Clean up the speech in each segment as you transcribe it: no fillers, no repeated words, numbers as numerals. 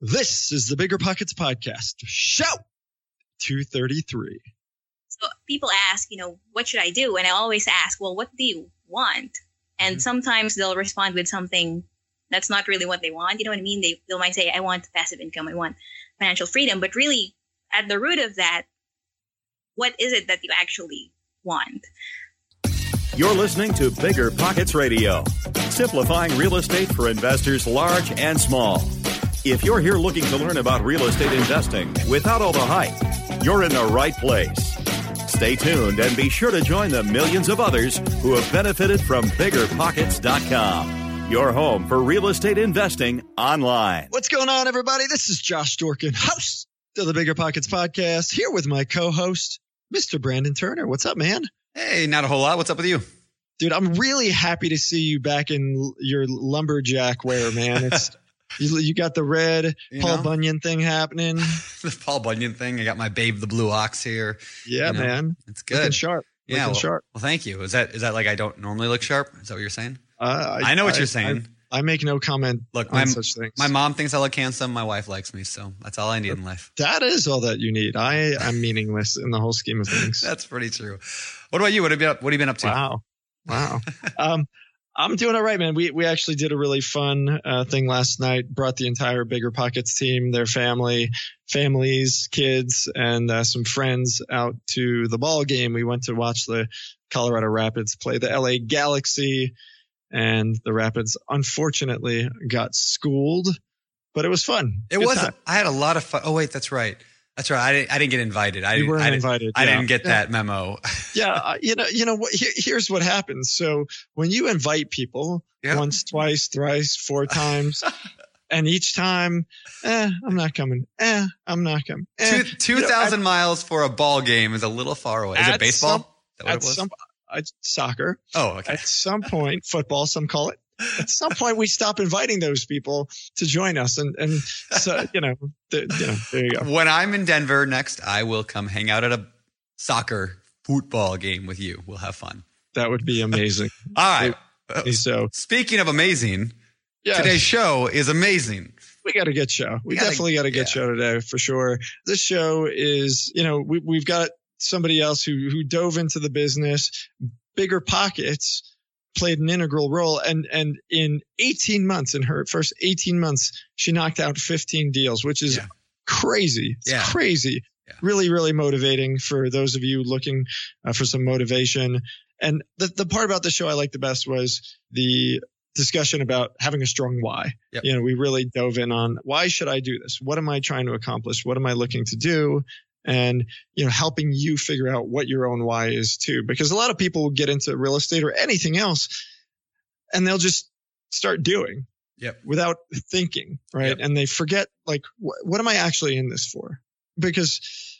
This is the Bigger Pockets Podcast, show 233. So people ask, what should I do? And I always ask, well, what do you want? And sometimes they'll respond with something that's not really what they want. You know what I mean? They might say, I want passive income. I want financial freedom. But really, at the root of that, what is it that you actually want? You're listening to Bigger Pockets Radio, simplifying real estate for investors large and small. If you're here looking to learn about real estate investing without all the hype, you're in the right place. Stay tuned and be sure to join the millions of others who have benefited from BiggerPockets.com, your home for real estate investing online. What's going on, everybody? This is Josh Dorkin, host of the Bigger Pockets Podcast, here with my co-host, Mr. Brandon Turner. What's up, man? Hey, not a whole lot. What's up with you? Dude, I'm really happy to see you back in your lumberjack wear, man. It's you got the red Paul Bunyan thing happening. The Paul Bunyan thing. I got my Babe the Blue Ox here. Yeah, man. It's good. Looking sharp. Yeah, Looking sharp. Well, thank you. Is that like I don't normally look sharp? Is that what you're saying? I know what you're saying. I make no comment on such things. My mom thinks I look handsome. My wife likes me, so that's all I need in life. That is all that you need. I'm meaningless in the whole scheme of things. That's pretty true. What about you? What have you been up to? Wow. I'm doing all right, man. We actually did a really fun thing last night. Brought the entire Bigger Pockets team, their families, kids, and some friends out to the ball game. We went to watch the Colorado Rapids play the LA Galaxy, and the Rapids unfortunately got schooled, but it was fun. It was. I had a lot of fun. Oh wait, that's right. That's right. I didn't get invited. You weren't invited. I didn't get that memo. Yeah. You know what? Here's what happens. So when you invite people once, twice, thrice, 4 times, and each time, I'm not coming. I'm not coming. 2,000 miles for a ball game is a little far away. Is it baseball? Is that what it was? Soccer. Oh, okay. At some point, football, some call it. At some point, we stop inviting those people to join us, and so there you go. When I'm in Denver next, I will come hang out at a soccer football game with you. We'll have fun. That would be amazing. All right. So speaking of amazing, yes. Today's show is amazing. We got a good show. We definitely got a good show today for sure. This show is, we've got somebody else who dove into the business. Bigger Pockets played an integral role. And in 18 months, in her first 18 months, she knocked out 15 deals, which is crazy. It's crazy. Yeah. Really, really motivating for those of you looking for some motivation. And the part about the show I liked the best was the discussion about having a strong why. Yep. We really dove in on why should I do this? What am I trying to accomplish? What am I looking to do? And, helping you figure out what your own why is too, because a lot of people will get into real estate or anything else and they'll just start doing without thinking. Right. Yep. And they forget what am I actually in this for? Because,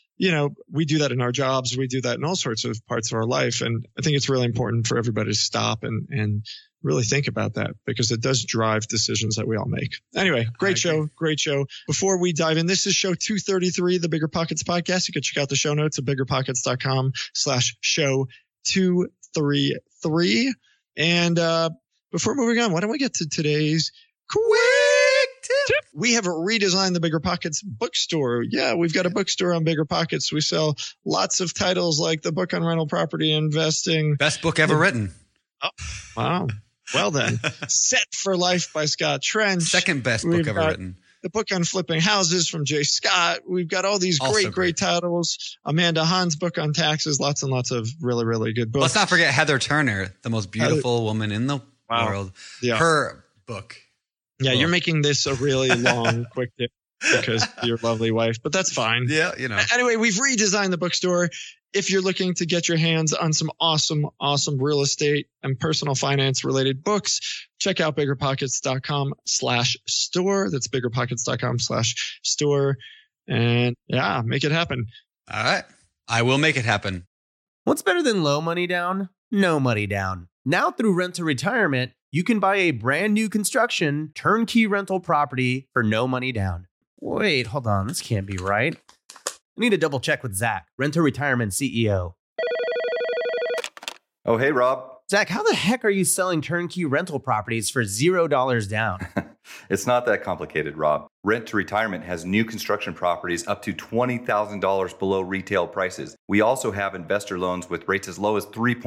we do that in our jobs. We do that in all sorts of parts of our life. And I think it's really important for everybody to stop and really think about that because it does drive decisions that we all make. Anyway, great show. Before we dive in, this is show 233, the Bigger Pockets Podcast. You can check out the show notes at biggerpockets.com/show 233. And before moving on, why don't we get to today's quick tip? We have redesigned the Bigger Pockets bookstore. Yeah, we've got a bookstore on Bigger Pockets. We sell lots of titles like the book on rental property investing. Best book ever written. Oh, wow. Well then, Set for Life by Scott Trench. Second best book ever written. The book on flipping houses from Jay Scott. We've got all these great titles. Amanda Hahn's book on taxes. Lots and lots of really, really good books. Let's not forget Heather Turner, the most beautiful woman in the world. Yeah. Her book. Yeah, you're making this a really long, quick tip because of your lovely wife, but that's fine. Yeah, Anyway, we've redesigned the bookstore. If you're looking to get your hands on some awesome real estate and personal finance related books, check out biggerpockets.com/store. That's biggerpockets.com/store. And make it happen. All right. I will make it happen. What's better than low money down? No money down. Now through Rent to Retirement, you can buy a brand new construction turnkey rental property for no money down. Wait, hold on. This can't be right. I need to double check with Zach, Rent to Retirement CEO. Oh, hey, Rob. Zach, how the heck are you selling turnkey rental properties for $0 down? It's not that complicated, Rob. Rent to Retirement has new construction properties up to $20,000 below retail prices. We also have investor loans with rates as low as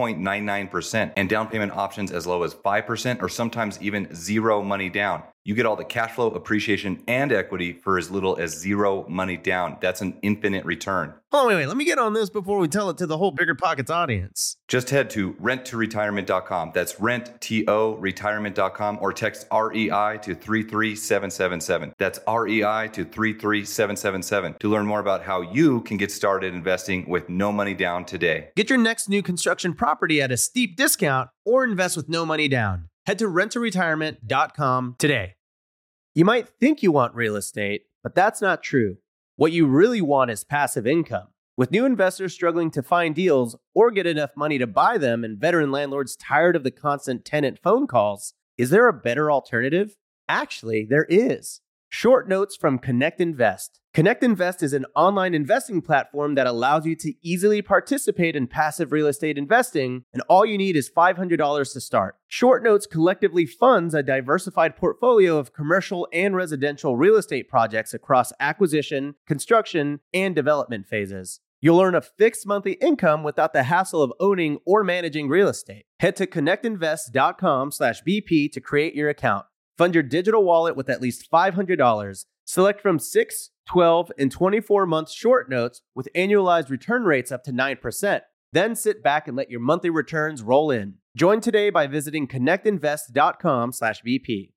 3.99% and down payment options as low as 5% or sometimes even zero money down. You get all the cash flow, appreciation, and equity for as little as zero money down. That's an infinite return. Oh, wait. Let me get on this before we tell it to the whole Bigger Pockets audience. Just head to renttoretirement.com. That's renttoretirement.com or text REI to 33777. That's REI to 33777 to learn more about how you can get started investing with no money down today. Get your next new construction property at a steep discount or invest with no money down. Head to renttoretirement.com today. You might think you want real estate, but that's not true. What you really want is passive income. With new investors struggling to find deals or get enough money to buy them and veteran landlords tired of the constant tenant phone calls, is there a better alternative? Actually, there is. Short notes from Connect Invest. Connect Invest is an online investing platform that allows you to easily participate in passive real estate investing, and all you need is $500 to start. Short Notes collectively funds a diversified portfolio of commercial and residential real estate projects across acquisition, construction, and development phases. You'll earn a fixed monthly income without the hassle of owning or managing real estate. Head to connectinvest.com/BP to create your account. Fund your digital wallet with at least $500. Select from 6, 12, and 24-month short notes with annualized return rates up to 9%. Then sit back and let your monthly returns roll in. Join today by visiting connectinvest.com/BP.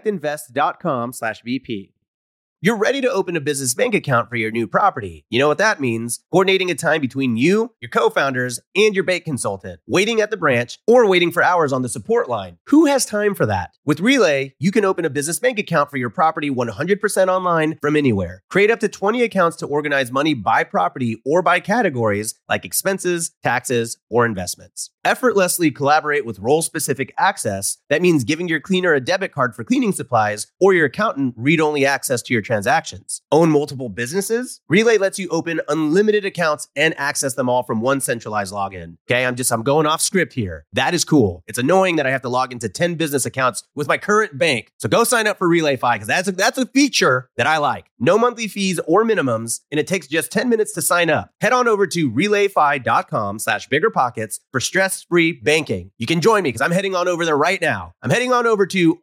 Connectinvest.com/BP. You're ready to open a business bank account for your new property. You know what that means? Coordinating a time between you, your co-founders, and your bank consultant. Waiting at the branch or waiting for hours on the support line. Who has time for that? With Relay, you can open a business bank account for your property 100% online from anywhere. Create up to 20 accounts to organize money by property or by categories like expenses, taxes, or investments. Effortlessly collaborate with role-specific access. That means giving your cleaner a debit card for cleaning supplies or your accountant read-only access to your transactions. Own multiple businesses? Relay lets you open unlimited accounts and access them all from one centralized login. Okay, I'm going off script here. That is cool. It's annoying that I have to log into 10 business accounts with my current bank. So go sign up for RelayFi because that's a feature that I like. No monthly fees or minimums, and it takes just 10 minutes to sign up. Head on over to relayfi.com/biggerpockets for stress-free banking. You can join me because I'm heading on over there right now. I'm heading on over to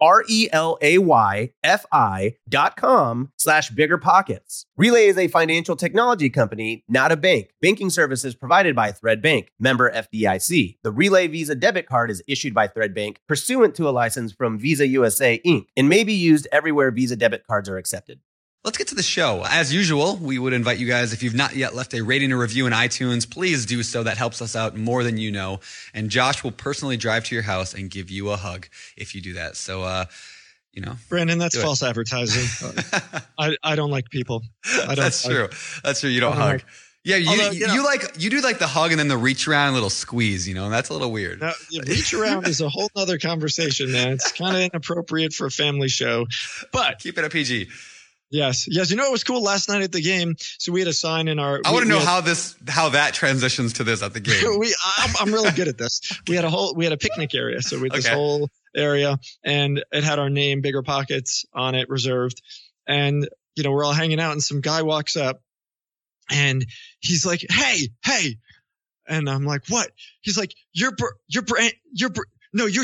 relayfi.com/biggerpockets. Relay is a financial technology company, not a bank. Banking services provided by Thread Bank, member FDIC. The Relay Visa debit card is issued by Thread Bank pursuant to a license from Visa USA Inc. and may be used everywhere Visa debit cards are accepted. Let's get to the show. As usual, we would invite you guys, if you've not yet left a rating or review in iTunes, please do so. That helps us out more than you know. And Josh will personally drive to your house and give you a hug if you do that. So, Brandon, that's false advertising. I don't like people. That's true. That's true. You don't hug. Yeah, you do like the hug and then the reach around, little squeeze, and that's a little weird. No, reach around is a whole other conversation, man. It's kind of inappropriate for a family show, but keep it a PG. Yes. You know what was cool last night at the game? So we had a sign in our. I want to know how that transitions to this at the game. I'm really good at this. We had a picnic area, so we had this whole area, and it had our name, Bigger Pockets, on it, reserved, and we're all hanging out, and some guy walks up, and he's like, "Hey," and I'm like, "What?" He's like, "You're Josh. You're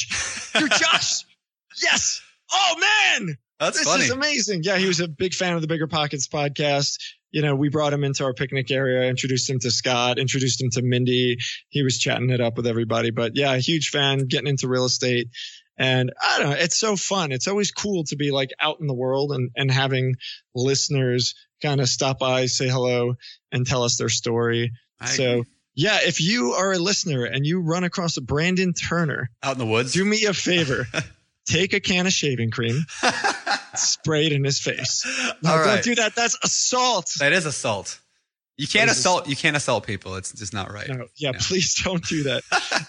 Josh." Yes. Oh man. This funny. Is amazing. Yeah, he was a big fan of the Bigger Pockets podcast. We brought him into our picnic area, introduced him to Scott, introduced him to Mindy. He was chatting it up with everybody. But yeah, huge fan, getting into real estate. And I don't know, it's so fun. It's always cool to be like out in the world and having listeners kind of stop by, say hello, and tell us their story. So yeah, if you are a listener and you run across a Brandon Turner out in the woods, do me a favor. Take a can of shaving cream, spray it in his face. No, don't do that. That's assault. That is assault. You can't assault. You can't assault people. It's just not right. No, please don't do that.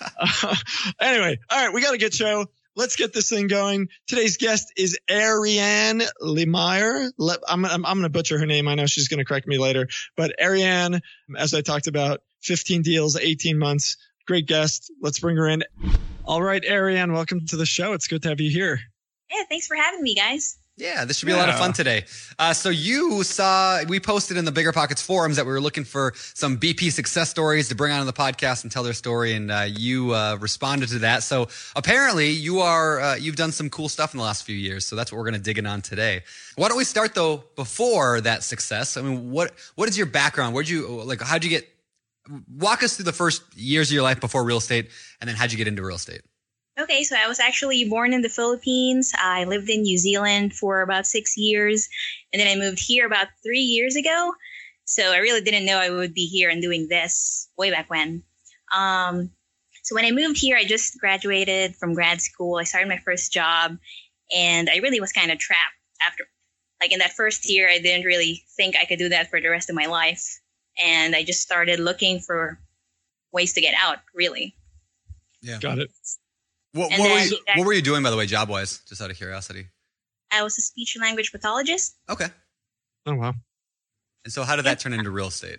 Anyway, all right, we got a good show. Let's get this thing going. Today's guest is Ariane Lemire. I'm going to butcher her name. I know she's going to correct me later. But Ariane, as I talked about, 15 deals, 18 months. Great guest. Let's bring her in. All right, Ariane, welcome to the show. It's good to have you here. Yeah, thanks for having me, guys. Yeah, this should be a lot of fun today. So we posted in the Bigger Pockets forums that we were looking for some BP success stories to bring on the podcast and tell their story, and you responded to that. So apparently you've done some cool stuff in the last few years. So that's what we're going to dig in on today. Why don't we start though before that success? I mean, what is your background? How'd you get? Walk us through the first years of your life before real estate, and then how'd you get into real estate? Okay, so I was actually born in the Philippines. I lived in New Zealand for about 6 years, and then I moved here about 3 years ago. So I really didn't know I would be here and doing this way back when. So when I moved here, I just graduated from grad school. I started my first job, and I really was kind of trapped after. Like in that first year, I didn't really think I could do that for the rest of my life. And I just started looking for ways to get out, really. Yeah. Got it. What were you doing, by the way, job-wise, just out of curiosity? I was a speech and language pathologist. Okay. Oh, wow. And so how did that turn into real estate?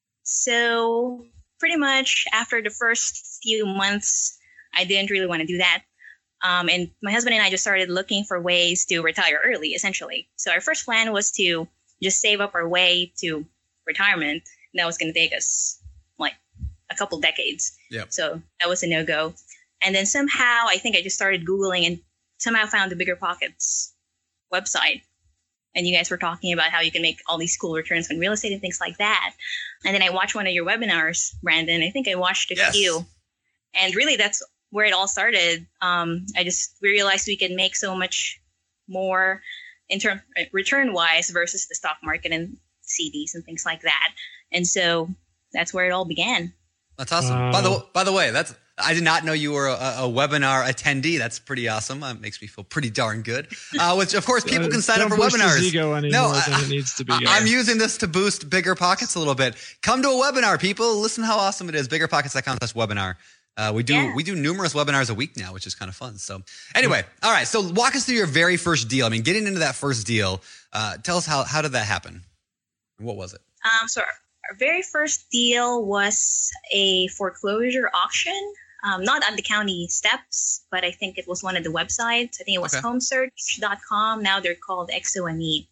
So pretty much after the first few months, I didn't really want to do that. And my husband and I just started looking for ways to retire early, essentially. So our first plan was to just save up our way to retirement. That was going to take us like a couple decades. Yep. So that was a no-go. And then somehow I think I just started Googling and somehow found the Bigger Pockets website. And you guys were talking about how you can make all these cool returns on real estate and things like that. And then I watched one of your webinars, Brandon. I think I watched a few. And really that's where it all started. We realized we could make so much more in term return-wise versus the stock market and CDs and things like that. And so that's where it all began. That's awesome. By the way, I did not know you were a webinar attendee. That's pretty awesome. It makes me feel pretty darn good. Which, of course, people can sign up for webinars. His ego anymore than it needs to be. I'm using this to boost Bigger Pockets a little bit. Come to a webinar, people. Listen how awesome it is. BiggerPockets.com/webinar. We do numerous webinars a week now, which is kind of fun. So anyway, all right. So walk us through your very first deal. I mean, getting into that first deal. Tell us how did that happen? What was it? So our very first deal was a foreclosure auction. Not on the county steps, but I think it was one of the websites. I think it was homesearch.com. Now they're called XOME.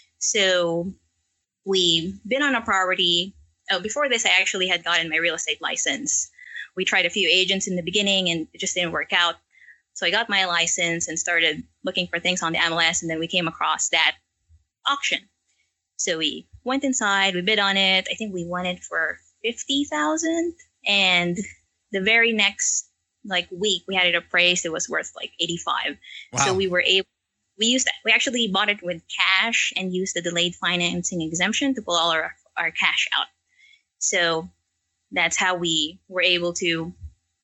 So we bid on a property. Oh, before this, I actually had gotten my real estate license. We tried a few agents in the beginning and it just didn't work out. So I got my license and started looking for things on the MLS, and then we came across that auction. So we went inside, we bid on it. I think we won it for $50,000, and the very next week we had it appraised. It was worth like $85,000. Wow. So we actually bought it with cash and used the delayed financing exemption to pull all our cash out. So that's how we were able to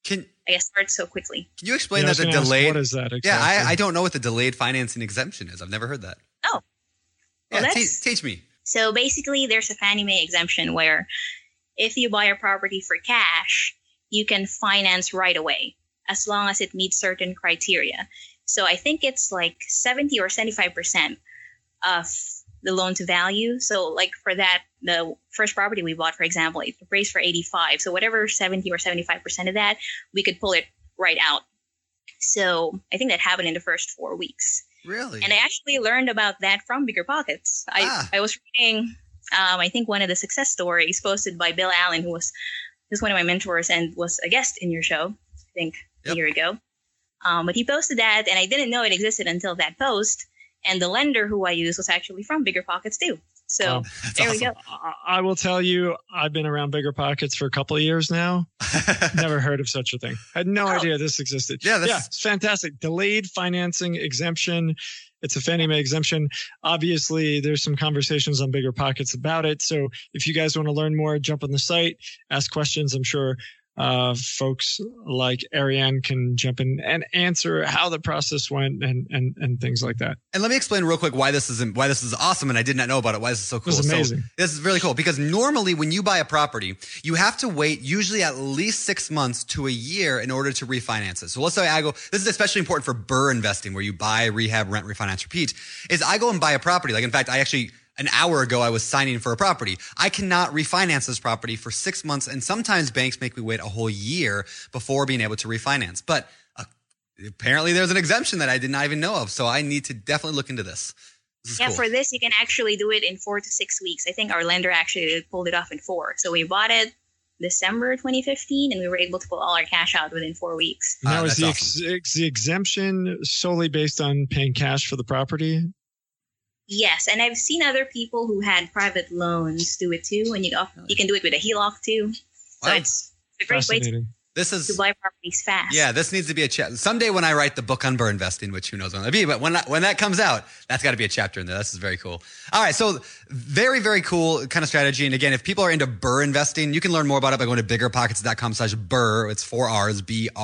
start so quickly. Can you explain that the delayed? What is that exactly? Yeah, I don't know what the delayed financing exemption is. I've never heard that. Oh. Yeah, teach me. So basically there's a Fannie Mae exemption where if you buy a property for cash, you can finance right away as long as it meets certain criteria. So I think it's like 70 or 75% of the loan to value. So like for that, the first property we bought, for example, it appraised for 85. So whatever 70 or 75% of that, we could pull it right out. So I think that happened in the first 4 weeks. Really? And I actually learned about that from Bigger Pockets. I was reading, I think one of the success stories posted by Bill Allen, who was one of my mentors and was a guest in your show, I think a year ago. But he posted that, and I didn't know it existed until that post. And the lender who I used was actually from Bigger Pockets too. So there we go. I will tell you, I've been around Bigger Pockets for a couple of years now. Never heard of such a thing. I had no idea this existed. Yeah, it's fantastic. Delayed financing exemption. It's a Fannie Mae exemption. Obviously, there's some conversations on Bigger Pockets about it. So if you guys want to learn more, jump on the site, ask questions. I'm sure folks like Ariane can jump in and answer how the process went and things like that. And let me explain real quick why this is awesome. And I did not know about it. Why this is so cool. This is amazing. So this is really cool because normally when you buy a property, you have to wait usually at least 6 months to a year in order to refinance it. So let's say this is especially important for BRRRR investing, where you buy, rehab, rent, refinance, repeat. Is I go and buy a property. Like in fact, an hour ago, I was signing for a property. I cannot refinance this property for 6 months, and sometimes banks make me wait a whole year before being able to refinance. But apparently there's an exemption that I did not even know of. So I need to definitely look into this. Yeah, cool. For this, you can actually do it in 4 to 6 weeks. I think our lender actually pulled it off in 4. So we bought it December 2015, and we were able to pull all our cash out within 4 weeks. Now, is awesome. the exemption solely based on paying cash for the property? Yes, and I've seen other people who had private loans do it too, and you can do it with a HELOC too. So it's a great way to buy properties fast. Yeah, this needs to be a chapter. Someday when I write the book on BRRRR investing, which who knows when that'll be, but when that comes out, that's got to be a chapter in there. This is very cool. All right, so very, very cool kind of strategy. And again, if people are into BRRRR investing, you can learn more about it by going to biggerpockets.com/BRRRR. It's 4 R's,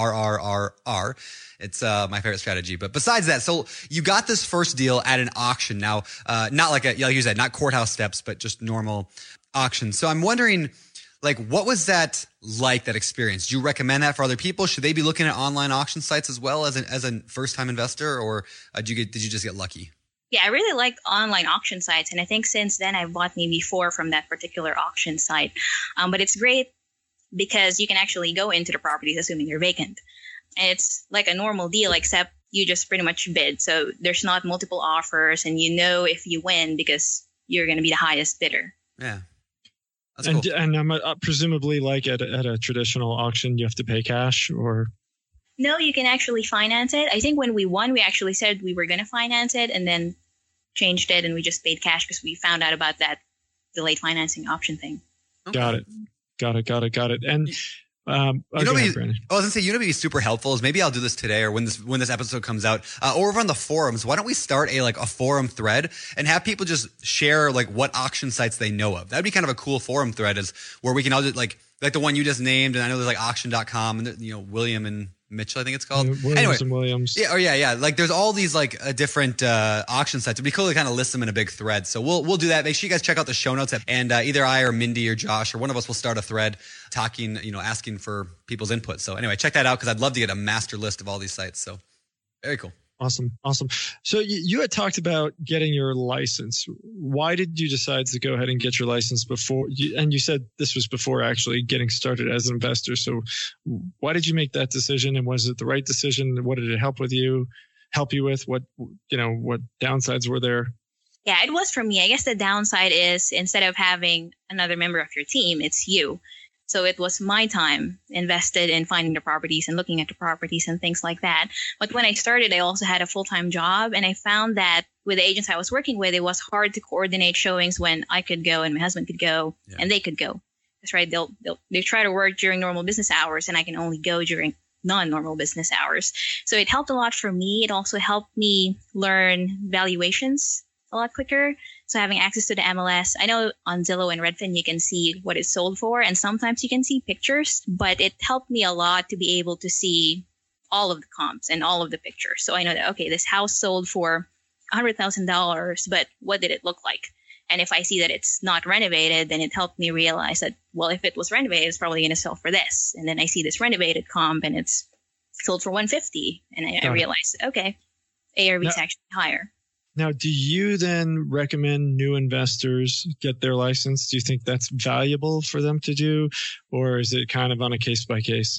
BRRRR. It's my favorite strategy. But besides that, so you got this first deal at an auction. Now, not like you said, not courthouse steps, but just normal auction. So I'm wondering, like, what was that like, that experience? Do you recommend that for other people? Should they be looking at online auction sites as well as a first-time investor, or did you just get lucky? Yeah, I really like online auction sites, and I think since then I've bought maybe 4 from that particular auction site. But it's great because you can actually go into the properties assuming they're vacant. And it's like a normal deal, except you just pretty much bid. So there's not multiple offers, and you know if you win because you're going to be the highest bidder. Yeah. That's cool. And presumably, like at a traditional auction, you have to pay cash, or? No, you can actually finance it. I think when we won, we actually said we were going to finance it and then changed it, and we just paid cash because we found out about that delayed financing option thing. Okay. Got it. And I was gonna say, be super helpful is maybe I'll do this today or when this episode comes out, or over on the forums. Why don't we start a forum thread and have people just share like what auction sites they know of? That'd be kind of a cool forum thread, is where we can all just like the one you just named, and I know there's like auction.com and William and Mitchell, I think it's called. Williams. Yeah. Like there's all these like different auction sites. It'd be cool to kind of list them in a big thread. So we'll do that. Make sure you guys check out the show notes, and either I or Mindy or Josh or one of us will start a thread talking, asking for people's input. So anyway, check that out because I'd love to get a master list of all these sites. So very cool. Awesome. So you had talked about getting your license. Why did you decide to go ahead and get your license before? And you said this was before actually getting started as an investor. So why did you make that decision? And was it the right decision? What did it help you with? What downsides were there? Yeah, it was for me. I guess the downside is instead of having another member of your team, it's you. So it was my time invested in finding the properties and looking at the properties and things like that. But when I started, I also had a full-time job, and I found that with the agents I was working with, it was hard to coordinate showings when I could go and my husband could go and they could go. That's right. They try to work during normal business hours, and I can only go during non-normal business hours. So it helped a lot for me. It also helped me learn valuations a lot quicker. So having access to the MLS, I know on Zillow and Redfin, you can see what it's sold for, and sometimes you can see pictures, but it helped me a lot to be able to see all of the comps and all of the pictures. So I know that, okay, this house sold for $100,000, but what did it look like? And if I see that it's not renovated, then it helped me realize that, well, if it was renovated, it's probably going to sell for this. And then I see this renovated comp and it's sold for $150. And I realized, okay, ARV is actually higher. Now, do you then recommend new investors get their license? Do you think that's valuable for them to do, or is it kind of on a case by case?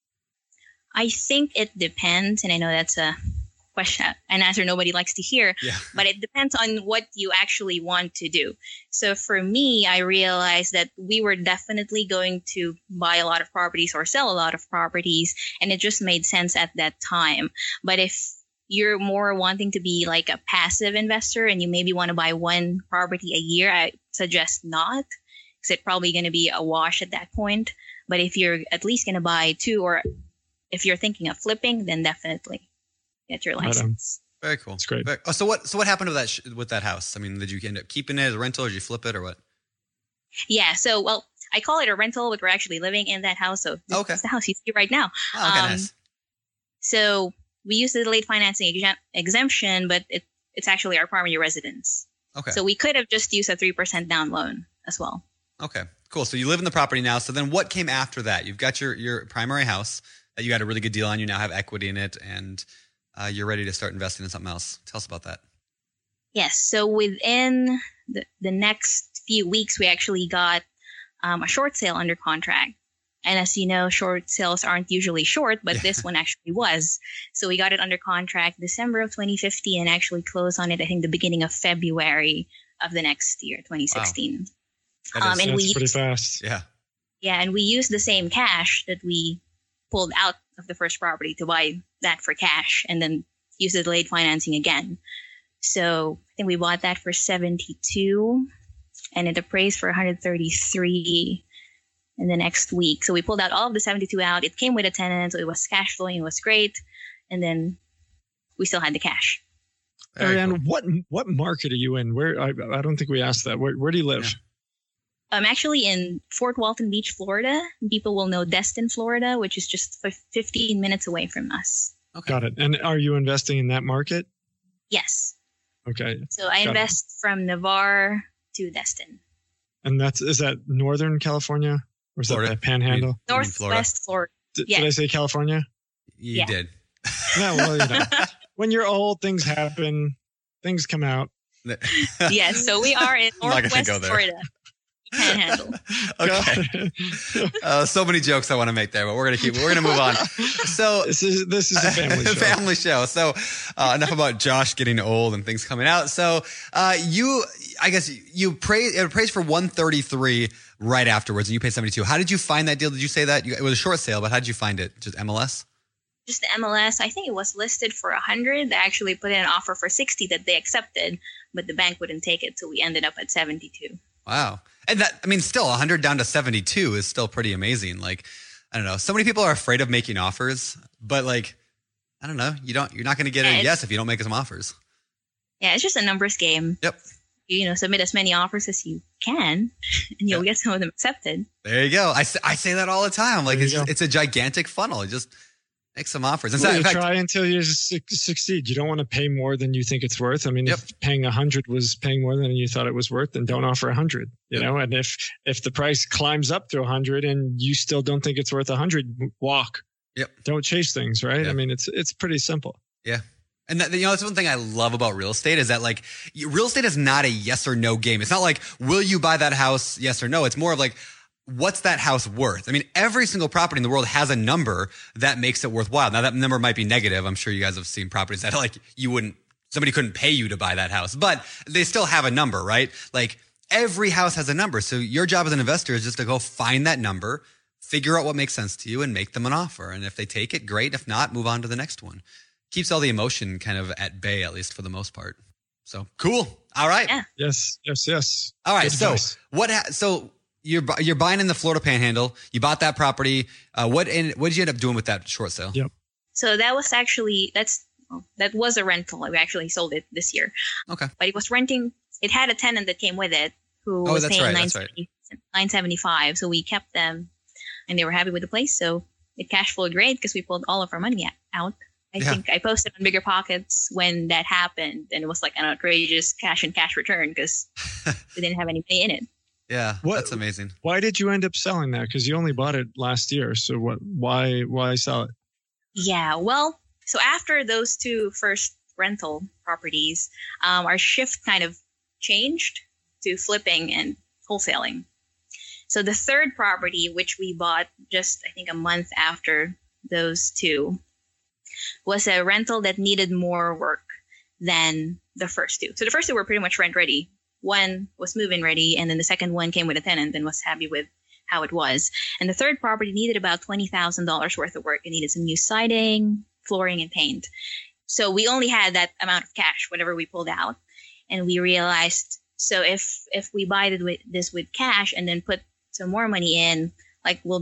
I think it depends, and I know that's a question, an answer nobody likes to hear, but it depends on what you actually want to do. So for me, I realized that we were definitely going to buy a lot of properties or sell a lot of properties, and it just made sense at that time. But if you're more wanting to be like a passive investor and you maybe want to buy one property a year, I suggest not, because it's probably going to be a wash at that point. But if you're at least going to buy 2, or if you're thinking of flipping, then definitely get your license. Very cool. That's great. So what happened with that house? I mean, did you end up keeping it as a rental, or did you flip it, or what? Yeah. So, well, I call it a rental, but we're actually living in that house. So this is the house you see right now. Oh, okay, nice. So we use the delayed financing exemption, but it's actually our primary residence. Okay. So we could have just used a 3% down loan as well. Okay, cool. So you live in the property now. So then what came after that? You've got your primary house that you got a really good deal on. You now have equity in it, and you're ready to start investing in something else. Tell us about that. Yes. So within the next few weeks, we actually got a short sale under contract. And as you know, short sales aren't usually short, but this one actually was. So we got it under contract December of 2015 and actually closed on it, I think, the beginning of February of the next year, 2016. Wow. And That's pretty fast. Yeah. Yeah, and we used the same cash that we pulled out of the first property to buy that for cash and then use the delayed financing again. So I think we bought that for 72 and it appraised for 133 in the next week. So we pulled out all of the 72 out. It came with a tenant, so it was cash flowing. It was great. And then we still had the cash. And what market are you in? Where I don't think we asked that. Where do you live? Yeah. I'm actually in Fort Walton Beach, Florida. People will know Destin, Florida, which is just 15 minutes away from us. Okay. Got it. And are you investing in that market? Yes. Okay. So I invest from Navarre to Destin. And is that Northern California? Or is Florida. that Panhandle? Northwest Florida. Did I say California? You did. No, well, you know. When you're old, things happen. Things come out. Yes, so we are in I'm not gonna Northwest go there. Florida. Panhandle. Okay. So many jokes I want to make there, but we're gonna move on. So This is a family show. family show. So enough about Josh getting old and things coming out. So I guess you appraised for 133 right afterwards, and you paid 72. How did you find that deal? Did you say that it was a short sale, but how did you find it? Just MLS? Just the MLS. I think it was listed for 100. They actually put in an offer for 60 that they accepted, but the bank wouldn't take it, so we ended up at 72. Wow. And that, I mean, still 100 down to 72 is still pretty amazing. Like, I don't know. So many people are afraid of making offers, but like, I don't know. You're not going to get a yes if you don't make some offers. Yeah, it's just a numbers game. Yep. Submit as many offers as you can, and you'll get some of them accepted. There you go. I say that all the time. Like, it's a gigantic funnel. Just make some offers. In fact, try until you succeed. You don't want to pay more than you think it's worth. I mean, if paying 100 was paying more than you thought it was worth, then don't offer 100. You know, and if the price climbs up to 100 and you still don't think it's worth 100, walk. Yep. Don't chase things, right? Yep. I mean, it's pretty simple. Yeah. And that's one thing I love about real estate is that like real estate is not a yes or no game. It's not like, will you buy that house? Yes or no. It's more of like, what's that house worth? I mean, every single property in the world has a number that makes it worthwhile. Now that number might be negative. I'm sure you guys have seen properties that like somebody couldn't pay you to buy that house, but they still have a number, right? Like every house has a number. So your job as an investor is just to go find that number, figure out what makes sense to you and make them an offer. And if they take it, great. If not, move on to the next one. Keeps all the emotion kind of at bay, at least for the most part. So cool. All right. Yeah. Yes. All right. Good advice. So you're buying in the Florida Panhandle. You bought that property. What did you end up doing with that short sale? Yep. So that was actually that was a rental. We actually sold it this year. Okay. But it was renting. It had a tenant that came with it who was paying $975. So we kept them, and they were happy with the place. So it cash flowed great because we pulled all of our money out. I think I posted on Bigger Pockets when that happened, and it was like an outrageous cash return because we didn't have any money in it. Yeah, that's amazing. Why did you end up selling that? Because you only bought it last year. So why sell it? Yeah, well, so after those two first rental properties, our shift kind of changed to flipping and wholesaling. So the third property, which we bought just, I think, a month after those two, was a rental that needed more work than the first two. So the first two were pretty much rent ready. One was move-in ready, and then the second one came with a tenant and was happy with how it was. And the third property needed about $20,000 worth of work. It needed some new siding, flooring, and paint. So we only had that amount of cash, whatever we pulled out. And we realized, so if we buy this with cash and then put some more money in, like we'll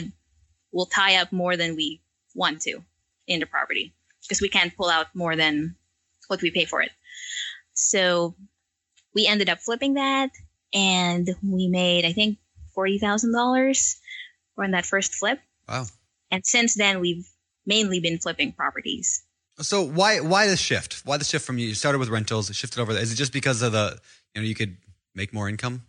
tie up more than we want to in the property because we can't pull out more than what we pay for it. So we ended up flipping that, and we made, I think, $40,000 on that first flip. Wow. And since then, we've mainly been flipping properties. So why the shift? Why the shift from you started with rentals, shifted over there? Is it just because of you could make more income?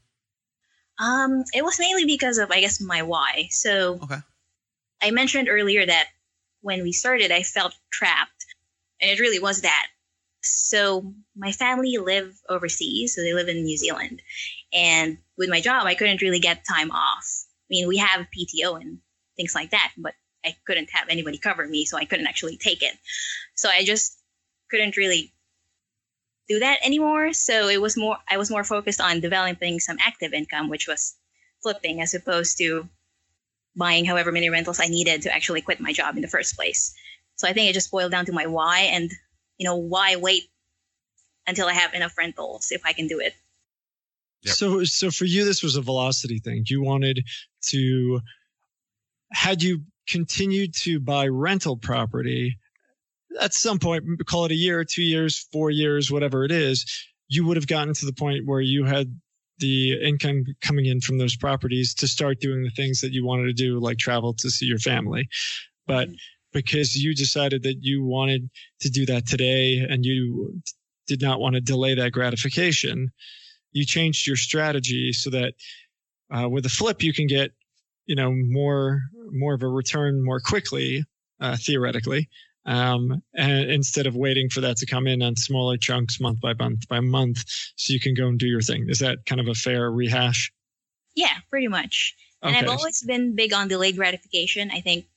It was mainly because of, I guess, my why. So I mentioned earlier that when we started, I felt trapped, and it really was that. So my family live overseas, so they live in New Zealand. And with my job, I couldn't really get time off. I mean, we have PTO and things like that. But I couldn't have anybody cover me, so I couldn't actually take it. So I just couldn't really do that anymore. So I was more focused on developing some active income, which was flipping, as opposed to buying however many rentals I needed to actually quit my job in the first place. So I think it just boiled down to my why, and why wait until I have enough rentals if I can do it. Yep. So for you, this was a velocity thing. You wanted to, had you continued to buy rental property at some point, call it a year, 2 years, 4 years, whatever it is, you would have gotten to the point where you had the income coming in from those properties to start doing the things that you wanted to do, like travel to see your family. But because you decided that you wanted to do that today and you did not want to delay that gratification, you changed your strategy so that with a flip, you can get, more of a return more quickly, theoretically, and instead of waiting for that to come in on smaller chunks month by month, so you can go and do your thing. Is that kind of a fair rehash? Yeah, pretty much. And Okay. I've always been big on delayed gratification. I think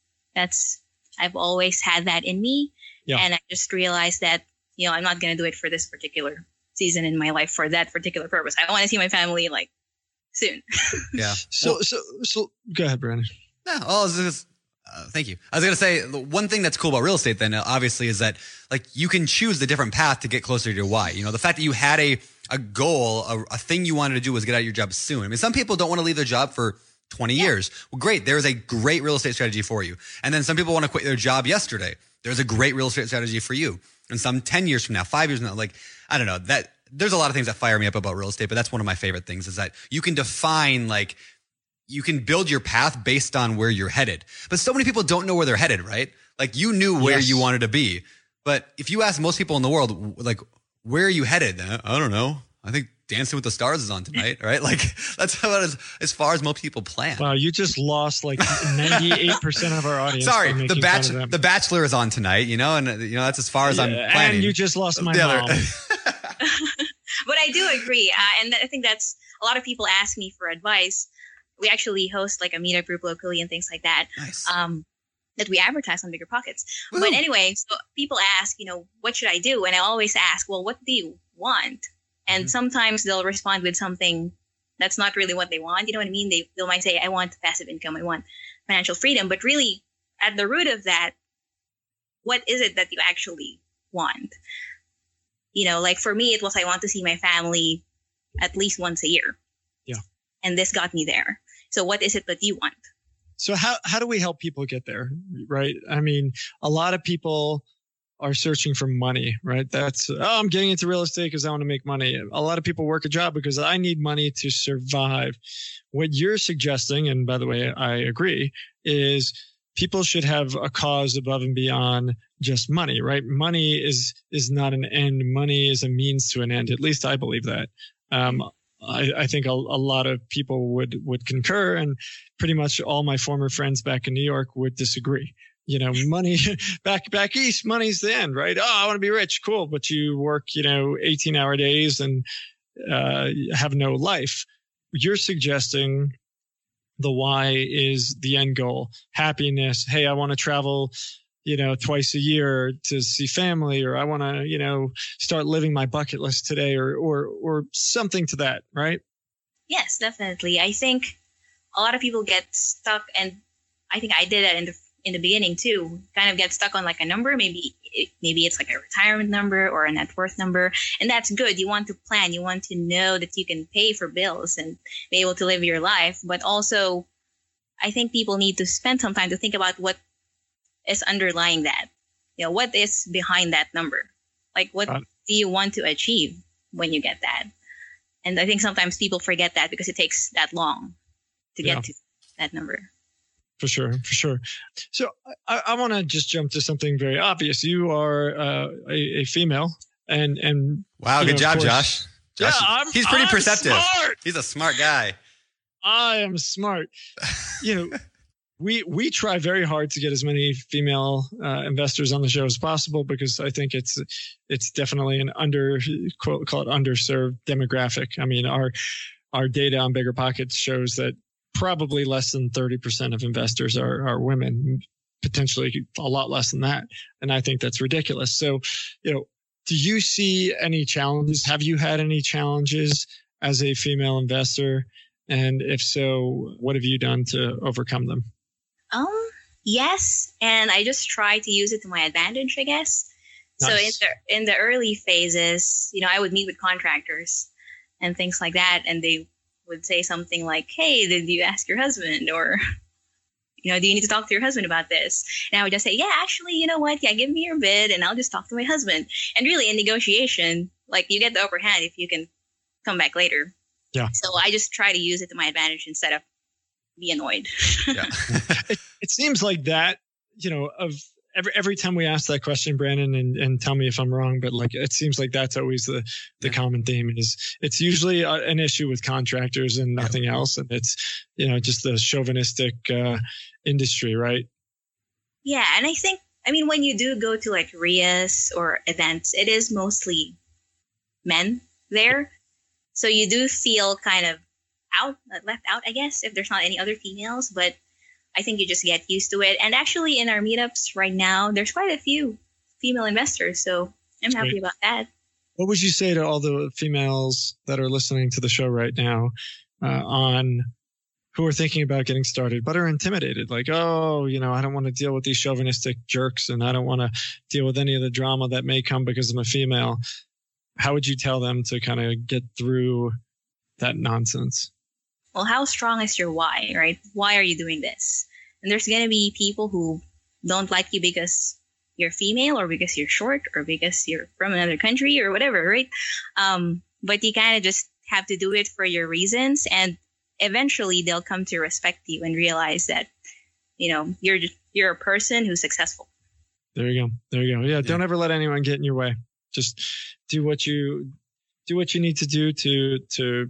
I've always had that in me. Yeah. And I just realized that, I'm not going to do it for this particular season in my life for that particular purpose. I want to see my family soon. Yeah. So go ahead, Brandon. No, thank you. I was going to say, the one thing that's cool about real estate then obviously is that you can choose the different path to get closer to your why. The fact that you had a goal, a thing you wanted to do was get out of your job soon. I mean, some people don't want to leave their job for 20 years. Well, great. There's a great real estate strategy for you. And then some people want to quit their job yesterday. There's a great real estate strategy for you. And some 10 years from now, 5 years from now, I don't know, that there's a lot of things that fire me up about real estate, but that's one of my favorite things is that you can define, you can build your path based on where you're headed. But so many people don't know where they're headed, right? You knew where you wanted to be. But if you ask most people in the world, where are you headed? I don't know. I think Dancing with the Stars is on tonight, right? That's about as far as most people plan. Wow, you just lost 98% of our audience. Sorry, The Bachelor is on tonight, and that's as far as I'm planning. And you just lost my mom. But I do agree. And I think that's a lot of people ask me for advice. We actually host a meetup group locally and things like that. Nice. That we advertise on Bigger Pockets. Woo. But anyway, so people ask, what should I do? And I always ask, well, what do you want? And sometimes they'll respond with something that's not really what they want. You know what I mean? They might say, I want passive income. I want financial freedom. But really, at the root of that, what is it that you actually want? For me, it was I want to see my family at least once a year. Yeah. And this got me there. So what is it that you want? So how do we help people get there, right? I mean, a lot of people are searching for money, right? I'm getting into real estate because I want to make money. A lot of people work a job because I need money to survive. What you're suggesting, and by the way, I agree, is people should have a cause above and beyond just money, right? Money is not an end. Money is a means to an end. At least I believe that. I think a lot of people would concur, and pretty much all my former friends back in New York would disagree. Money back east, money's the end, right? Oh, I want to be rich. Cool. But you work, 18-hour days and have no life. You're suggesting the why is the end goal. Happiness. Hey, I want to travel, twice a year to see family, or I want to, start living my bucket list today, or something to that, right? Yes, definitely. I think a lot of people get stuck, and I think I did that in the beginning too. Kind of get stuck on a number. Maybe it's a retirement number or a net worth number, and that's good. You want to plan. You want to know that you can pay for bills and be able to live your life. But also, I think people need to spend some time to think about what is underlying that. What is behind that number? What do you want to achieve when you get that? And I think sometimes people forget that because it takes that long to get to that number. For sure. So I want to just jump to something very obvious. You are a female, and wow, good job, Josh. Yeah, he's pretty perceptive. Smart. He's a smart guy. I am smart. We try very hard to get as many female investors on the show as possible because I think it's definitely an call it underserved demographic. I mean, our data on Bigger Pockets shows that probably less than 30% of investors are women, potentially a lot less than that. And I think that's ridiculous. So, do you see any challenges? Have you had any challenges as a female investor? And if so, what have you done to overcome them? Yes. And I just try to use it to my advantage, I guess. Nice. So in the early phases, I would meet with contractors and things like that. And they would say something like, hey, did you ask your husband? Or, do you need to talk to your husband about this? And I would just say, yeah, actually, you know what? Yeah, give me your bid and I'll just talk to my husband. And really in negotiation, you get the upper hand if you can come back later. Yeah. So I just try to use it to my advantage instead of be annoyed. Yeah. It seems like that, of every time we ask that question, Brandon, and tell me if I'm wrong, but it seems like that's always the common theme is it's usually an issue with contractors and nothing else. And it's, just the chauvinistic industry, right? Yeah. And I think, when you do go to RIAs or events, it is mostly men there. So you do feel kind of left out, I guess, if there's not any other females, but I think you just get used to it. And actually in our meetups right now, there's quite a few female investors. So I'm happy about that. What would you say to all the females that are listening to the show right now who are thinking about getting started, but are intimidated? I don't want to deal with these chauvinistic jerks and I don't want to deal with any of the drama that may come because I'm a female. How would you tell them to kind of get through that nonsense? Well, how strong is your why, right? Why are you doing this? And there's going to be people who don't like you because you're female or because you're short or because you're from another country or whatever, right? But you kind of just have to do it for your reasons. And eventually they'll come to respect you and realize that, you're a person who's successful. There you go. Yeah. Don't ever let anyone get in your way. Just do what you need to do to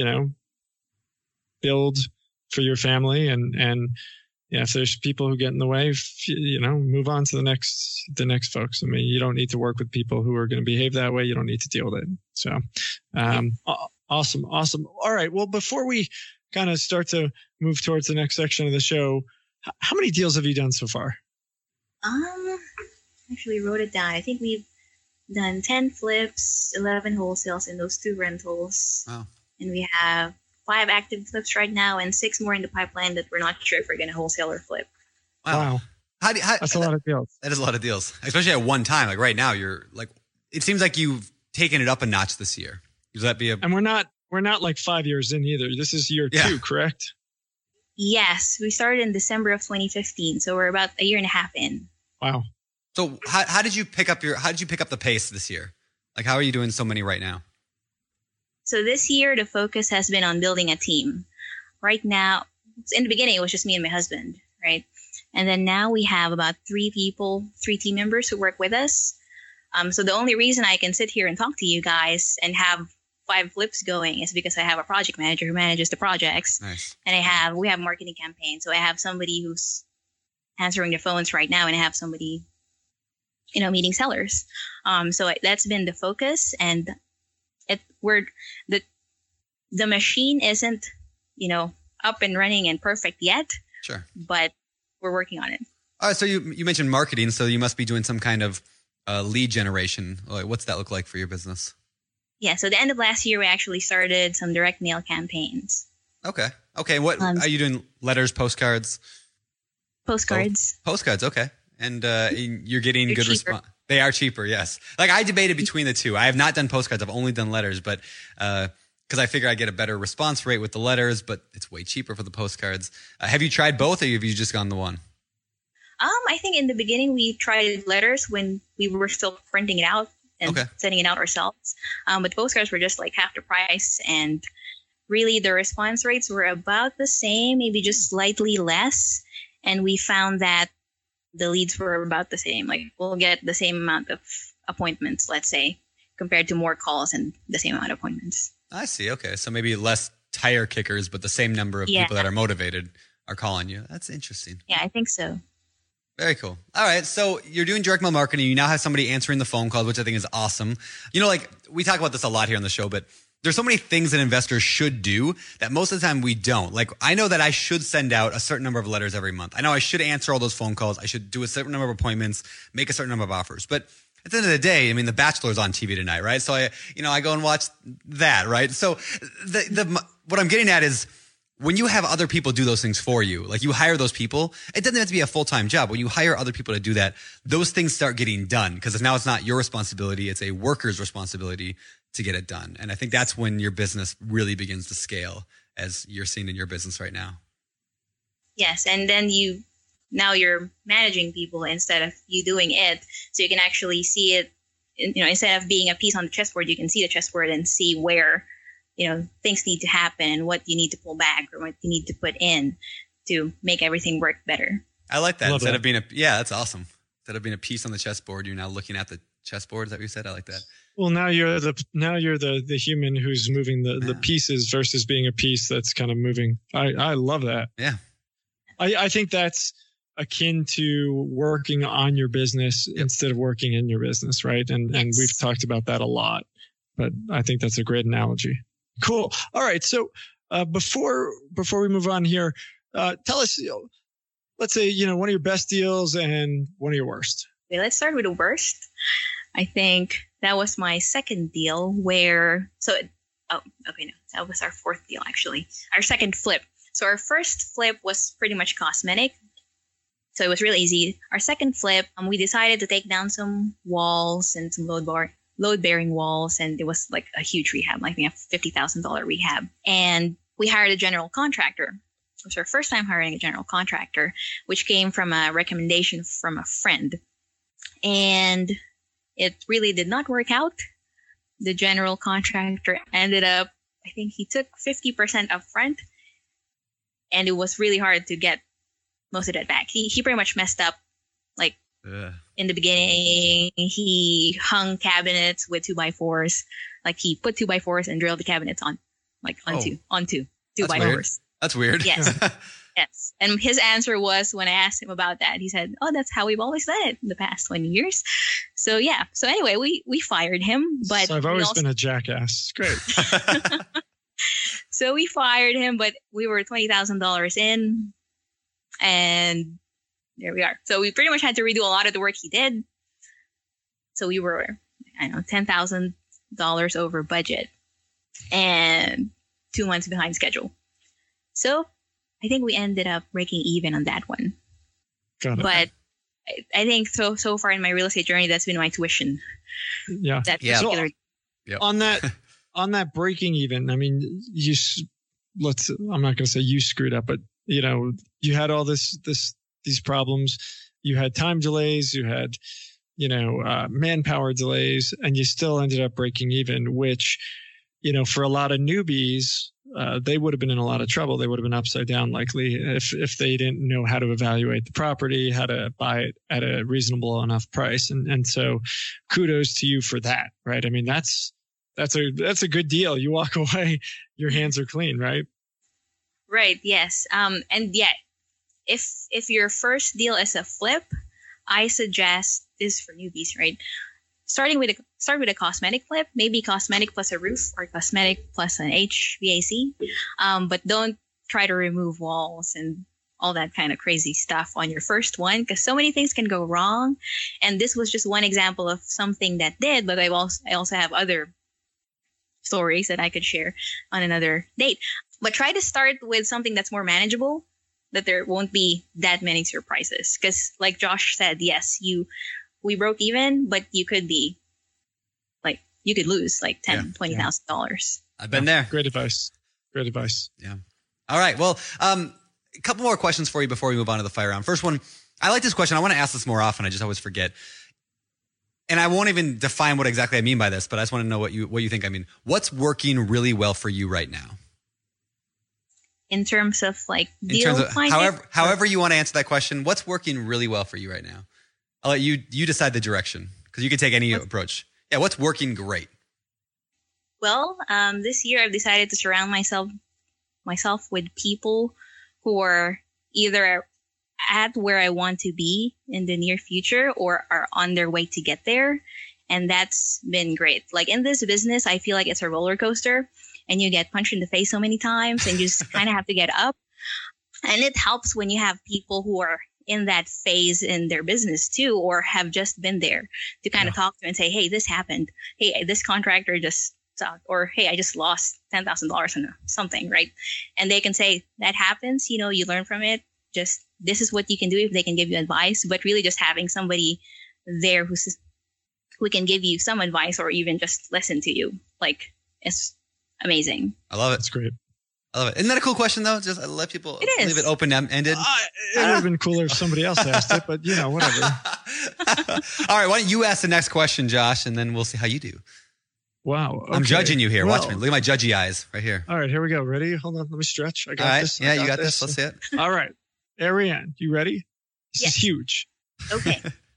build for your family and if there's people who get in the way, move on to the next folks. You don't need to work with people who are going to behave that way. You don't need to deal with it. So, awesome. All right. Well, before we kind of start to move towards the next section of the show, how many deals have you done so far? Actually wrote it down. I think we've done 10 flips, 11 wholesales, and those 2 rentals. Wow. And we have 5 active flips right now and 6 more in the pipeline that we're not sure if we're going to wholesale or flip. Wow. That's a lot of deals. That is a lot of deals, especially at one time. Right now, you're it seems like you've taken it up a notch this year. Does that be And we're not 5 years in either. This is year 2, correct? Yes. We started in December of 2015. So we're about a year and a half in. Wow. So how did you pick up the pace this year? How are you doing so many right now? So this year, the focus has been on building a team. Right now, in the beginning, it was just me and my husband, right? And then now we have about 3 team members who work with us. So the only reason I can sit here and talk to you guys and have 5 flips going is because I have a project manager who manages the projects. Nice. And we have marketing campaigns. So I have somebody who's answering the phones right now and I have somebody, meeting sellers. So that's been the focus, and the machine isn't, up and running and perfect yet. Sure. But we're working on it. All right. So you mentioned marketing, so you must be doing some kind of lead generation. What's that look like for your business? Yeah. So the end of last year, we actually started some direct mail campaigns. Okay. What are you doing? Letters, postcards? Postcards. Postcards. Okay. And you're getting good response. They are cheaper, yes. I debated between the two. I have not done postcards. I've only done letters, but because I figure I get a better response rate with the letters, but it's way cheaper for the postcards. Have you tried both, or have you just gone the one? I think in the beginning we tried letters when we were still printing it out and sending it out ourselves. But postcards were just half the price, and really the response rates were about the same, maybe just slightly less. And we found that the leads were about the same. We'll get the same amount of appointments, let's say, compared to more calls and the same amount of appointments. I see. Okay. So maybe less tire kickers, but the same number of people that are motivated are calling you. That's interesting. Yeah, I think so. Very cool. All right. So you're doing direct mail marketing. You now have somebody answering the phone calls, which I think is awesome. We talk about this a lot here on the show, but there's so many things that investors should do that most of the time we don't. Like, I know that I should send out a certain number of letters every month. I know I should answer all those phone calls. I should do a certain number of appointments, make a certain number of offers. But at the end of the day, I mean, The Bachelor's on TV tonight, right? So I go and watch that, right? So what I'm getting at is when you have other people do those things for you, like you hire those people, it doesn't have to be a full-time job. When you hire other people to do that, those things start getting done because now it's not your responsibility. It's a worker's responsibility to get it done. And I think that's when your business really begins to scale, as you're seeing in your business right now. Yes. And then now you're managing people instead of you doing it. So you can actually see it, instead of being a piece on the chessboard, you can see the chessboard and see where, things need to happen and what you need to pull back or what you need to put in to make everything work better. I like that. Instead of being that's awesome. Instead of being a piece on the chessboard, you're now looking at the chessboard. Is that what you said? I like that. Well, now you're the human who's moving the pieces versus being a piece that's kind of moving. I love that. Yeah. I think that's akin to working on your business instead of working in your business, right? And we've talked about that a lot, but I think that's a great analogy. Cool. All right. So before we move on here, tell us, let's say, one of your best deals and one of your worst. Okay, let's start with the worst. I think that was my second deal that was our fourth deal, actually. Our second flip. So our first flip was pretty much cosmetic. So it was really easy. Our second flip, we decided to take down some walls and some load-bearing walls. And it was like a huge rehab, like a $50,000 rehab. And we hired a general contractor. It was our first time hiring a general contractor, which came from a recommendation from a friend. And it really did not work out. The general contractor ended up, I think he took 50% upfront, and it was really hard to get most of that back. He pretty much messed up, like in the beginning. He hung cabinets with 2x4s, like he put 2x4s and drilled the cabinets onto 2x4s. That's weird. Yes. Yes. And his answer was, when I asked him about that, he said, "Oh, that's how we've always done it in the past 20 years. So yeah. So anyway, we fired him, but so I've always been a jackass. Great. So we fired him, but we were $20,000 in, and there we are. So we pretty much had to redo a lot of the work he did. So we were, $10,000 over budget and 2 months behind schedule. So I think we ended up breaking even on that one. Got it. But I think so far in my real estate journey, that's been my tuition. Yeah. So, on that breaking even, I mean, I'm not going to say you screwed up, but you had all these problems. You had time delays, you had, manpower delays, and you still ended up breaking even, which, for a lot of newbies, they would have been in a lot of trouble. They would have been upside down likely if they didn't know how to evaluate the property, how to buy it at a reasonable enough price. And so kudos to you for that, right? I mean, that's a good deal. You walk away, your hands are clean, right? Right. Yes. And yet, if your first deal is a flip, I suggest this for newbies, right? Start with a cosmetic flip, maybe cosmetic plus a roof or cosmetic plus an HVAC. But don't try to remove walls and all that kind of crazy stuff on your first one, because so many things can go wrong. And this was just one example of something that did, but I also have other stories that I could share on another date. But try to start with something that's more manageable, that there won't be that many surprises. Because like Josh said, yes, we broke even, but you could lose like $20,000. I've been there. Great advice. Yeah. All right. Well, a couple more questions for you before we move on to the fire round. First one, I like this question. I want to ask this more often. I just always forget. And I won't even define what exactly I mean by this, but I just want to know what you think I mean. What's working really well for you right now? In terms of however you want to answer that question, what's working really well for you right now? I'll let you decide the direction, because you can take any approach. Yeah, what's working great? Well, this year I've decided to surround myself with people who are either at where I want to be in the near future or are on their way to get there. And that's been great. Like in this business, I feel like it's a roller coaster and you get punched in the face so many times and you just kind of have to get up. And it helps when you have people who are in that phase in their business too, or have just been there to kind of talk to and say, hey, this happened. Hey, this contractor just sucked. Or, hey, I just lost $10,000 on something, right? And they can say that happens, you learn from it. Just this is what you can do if they can give you advice, but really just having somebody there who can give you some advice or even just listen to you. Like, it's amazing. I love it. That's great. I love it. Isn't that a cool question, though? Just let people leave it open-ended. It would have been cooler if somebody else asked it, but, whatever. All right. Why don't you ask the next question, Josh, and then we'll see how you do. Wow. Okay. I'm judging you here. Watch me. Look at my judgy eyes right here. All right. Here we go. Ready? Hold on. Let me stretch. I got this. Yeah, you got this. Let's see it. All right. Ariane, you ready? This is huge. Okay.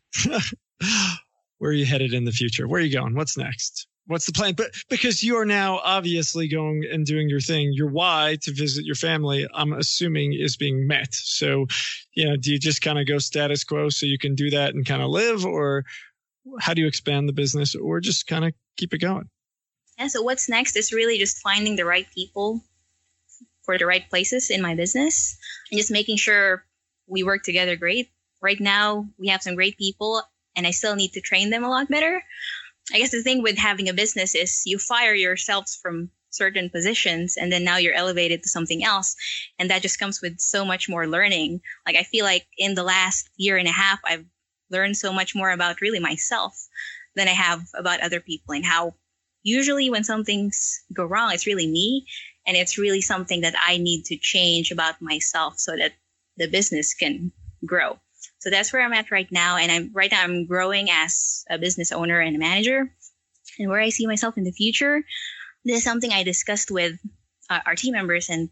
Where are you headed in the future? Where are you going? What's next? What's the plan? But because you are now obviously going and doing your thing, your why to visit your family, I'm assuming, is being met. So, do you just kind of go status quo so you can do that and kind of live, or how do you expand the business, or just kind of keep it going? Yeah. So what's next is really just finding the right people for the right places in my business and just making sure we work together great. Right now, we have some great people and I still need to train them a lot better. I guess the thing with having a business is you fire yourselves from certain positions and then now you're elevated to something else. And that just comes with so much more learning. Like I feel like in the last year and a half, I've learned so much more about really myself than I have about other people, and how usually when some things go wrong, it's really me. And it's really something that I need to change about myself so that the business can grow. So that's where I'm at right now. And I'm growing as a business owner and a manager. And where I see myself in the future, this is something I discussed with our team members and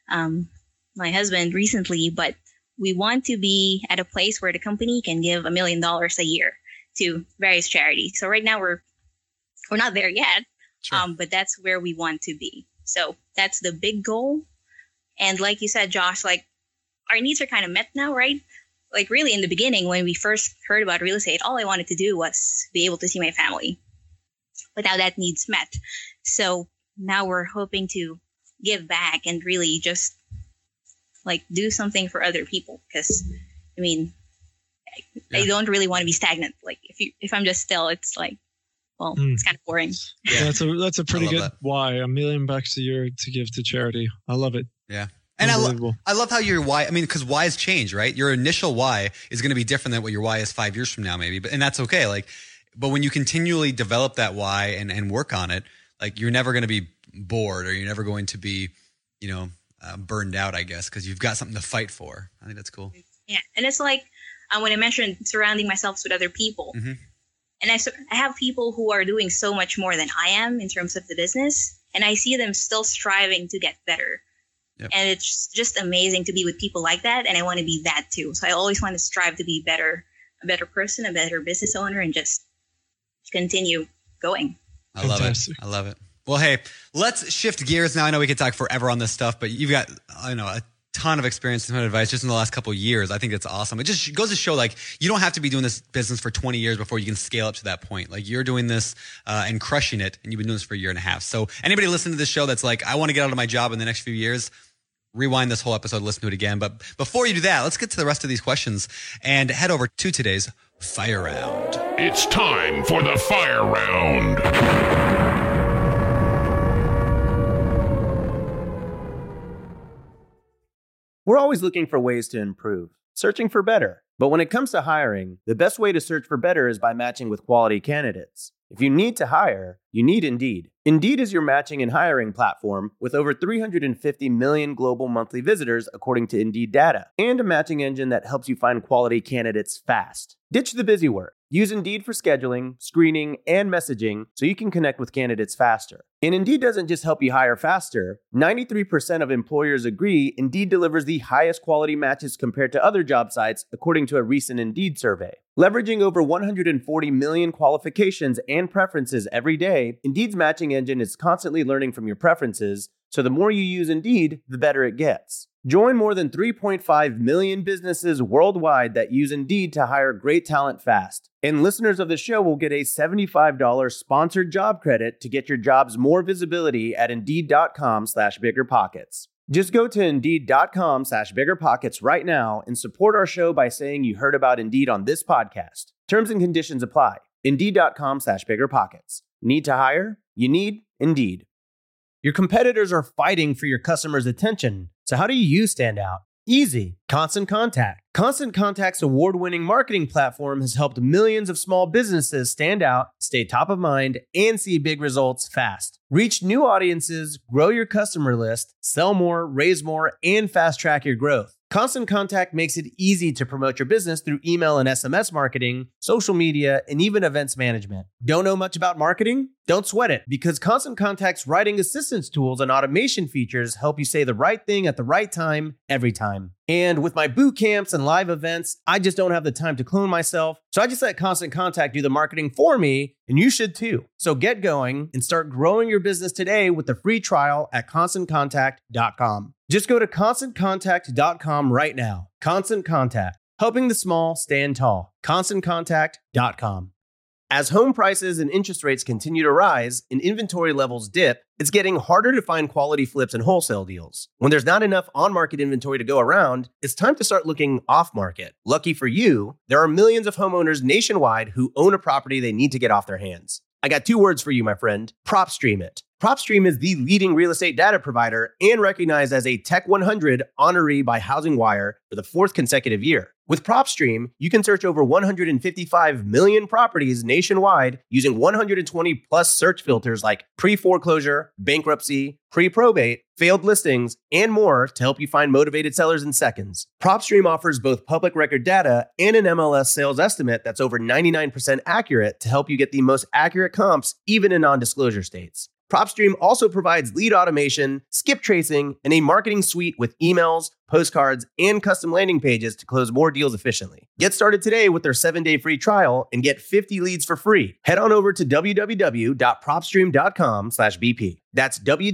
my husband recently, but we want to be at a place where the company can give $1 million a year to various charities. So right now we're not there yet, but that's where we want to be. So that's the big goal. And like you said, Josh, like our needs are kind of met now, right? Like really in the beginning, when we first heard about real estate, all I wanted to do was be able to see my family. But now that need's met. So now we're hoping to give back and really just like do something for other people. Because I don't really want to be stagnant. Like if I'm just still, it's like, well, it's kind of boring. Yeah, that's a pretty good why. $1 million a year to give to charity. I love it. Yeah. And I love how your why, because whys change, right? Your initial why is going to be different than what your why is 5 years from now, maybe. And that's okay. But when you continually develop that why and work on it, like you're never going to be bored or you're never going to be, burned out, I guess, because you've got something to fight for. I think that's cool. Yeah. And it's like when I mentioned surrounding myself with other people. Mm-hmm. And I have people who are doing so much more than I am in terms of the business. And I see them still striving to get better. Yep. And it's just amazing to be with people like that. And I want to be that too. So I always want to strive to be better, a better person, a better business owner, and just continue going. I love it. Well, hey, let's shift gears now. I know we could talk forever on this stuff, but you've got, a ton of experience and advice just in the last couple of years. I think it's awesome. It just goes to show, like, you don't have to be doing this business for 20 years before you can scale up to that point. Like, you're doing this and crushing it, and you've been doing this for a year and a half. So anybody listening to this show that's like, I want to get out of my job in the next few years, rewind this whole episode, listen to it again. But before you do that, let's get to the rest of these questions and head over to today's Fire Round. It's time for the Fire Round. We're always looking for ways to improve, searching for better. But when it comes to hiring, the best way to search for better is by matching with quality candidates. If you need to hire, you need Indeed. Indeed is your matching and hiring platform with over 350 million global monthly visitors according to Indeed data, and a matching engine that helps you find quality candidates fast. Ditch the busy work. Use Indeed for scheduling, screening, and messaging so you can connect with candidates faster. And Indeed doesn't just help you hire faster. 93% of employers agree Indeed delivers the highest quality matches compared to other job sites, according to a recent Indeed survey. Leveraging over 140 million qualifications and preferences every day, Indeed's matching engine is constantly learning from your preferences, so the more you use Indeed, the better it gets. Join more than 3.5 million businesses worldwide that use Indeed to hire great talent fast. And listeners of the show will get a $75 sponsored job credit to get your jobs more visibility at Indeed.com/biggerpockets. Just go to Indeed.com/biggerpockets right now and support our show by saying you heard about Indeed on this podcast. Terms and conditions apply. Indeed.com/biggerpockets. Need to hire? You need Indeed. Your competitors are fighting for your customers' attention. So how do you stand out? Easy. Constant Contact. Constant Contact's award-winning marketing platform has helped millions of small businesses stand out, stay top of mind, and see big results fast. Reach new audiences, grow your customer list, sell more, raise more, and fast-track your growth. Constant Contact makes it easy to promote your business through email and SMS marketing, social media, and even events management. Don't know much about marketing? Don't sweat it, because Constant Contact's writing assistance tools and automation features help you say the right thing at the right time, every time. And with my boot camps and live events, I just don't have the time to clone myself. So I just let Constant Contact do the marketing for me, and you should too. So get going and start growing your business today with the free trial at ConstantContact.com. Just go to ConstantContact.com right now. Constant Contact, helping the small stand tall. ConstantContact.com. As home prices and interest rates continue to rise and inventory levels dip, it's getting harder to find quality flips and wholesale deals. When there's not enough on-market inventory to go around, it's time to start looking off-market. Lucky for you, there are millions of homeowners nationwide who own a property they need to get off their hands. I got 2 words for you, my friend. PropStream it. PropStream is the leading real estate data provider and recognized as a Tech 100 honoree by HousingWire for the 4th consecutive year. With PropStream, you can search over 155 million properties nationwide using 120 plus search filters like pre-foreclosure, bankruptcy, pre-probate, failed listings, and more to help you find motivated sellers in seconds. PropStream offers both public record data and an MLS sales estimate that's over 99% accurate to help you get the most accurate comps, even in non-disclosure states. PropStream also provides lead automation, skip tracing, and a marketing suite with emails, postcards, and custom landing pages to close more deals efficiently. Get started today with their 7-day free trial and get 50 leads for free. Head on over to www.propstream.com/BP. That's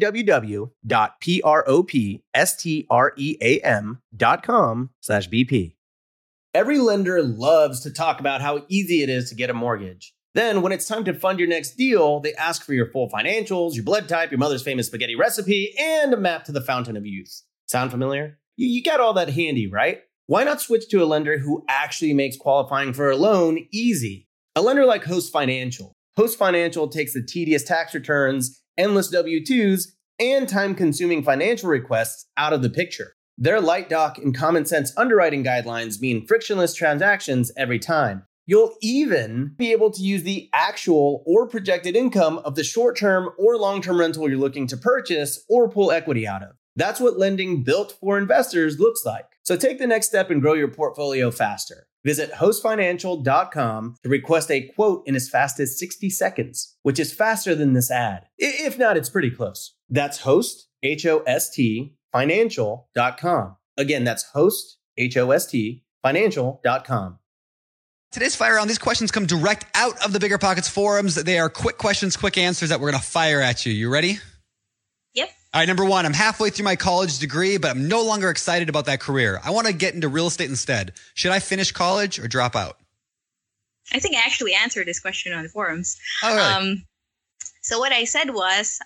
www.propstream.com/BP. Every lender loves to talk about how easy it is to get a mortgage. Then, when it's time to fund your next deal, they ask for your full financials, your blood type, your mother's famous spaghetti recipe, and a map to the fountain of youth. Sound familiar? You got all that handy, right? Why not switch to a lender who actually makes qualifying for a loan easy? A lender like Host Financial. Host Financial takes the tedious tax returns, endless W-2s, and time-consuming financial requests out of the picture. Their light doc and common sense underwriting guidelines mean frictionless transactions every time. You'll even be able to use the actual or projected income of the short-term or long-term rental you're looking to purchase or pull equity out of. That's what lending built for investors looks like. So take the next step and grow your portfolio faster. Visit hostfinancial.com to request a quote in as fast as 60 seconds, which is faster than this ad. If not, it's pretty close. That's host, H-O-S-T, financial.com. Again, that's host, H-O-S-T, financial.com. Today's Fire Round, these questions come direct out of the Bigger Pockets forums. They are quick questions, quick answers that we're going to fire at you. You ready? Yep. All right, number 1, I'm halfway through my college degree, but I'm no longer excited about that career. I want to get into real estate instead. Should I finish college or drop out? I think I actually answered this question on the forums. Oh, really? So what I said was,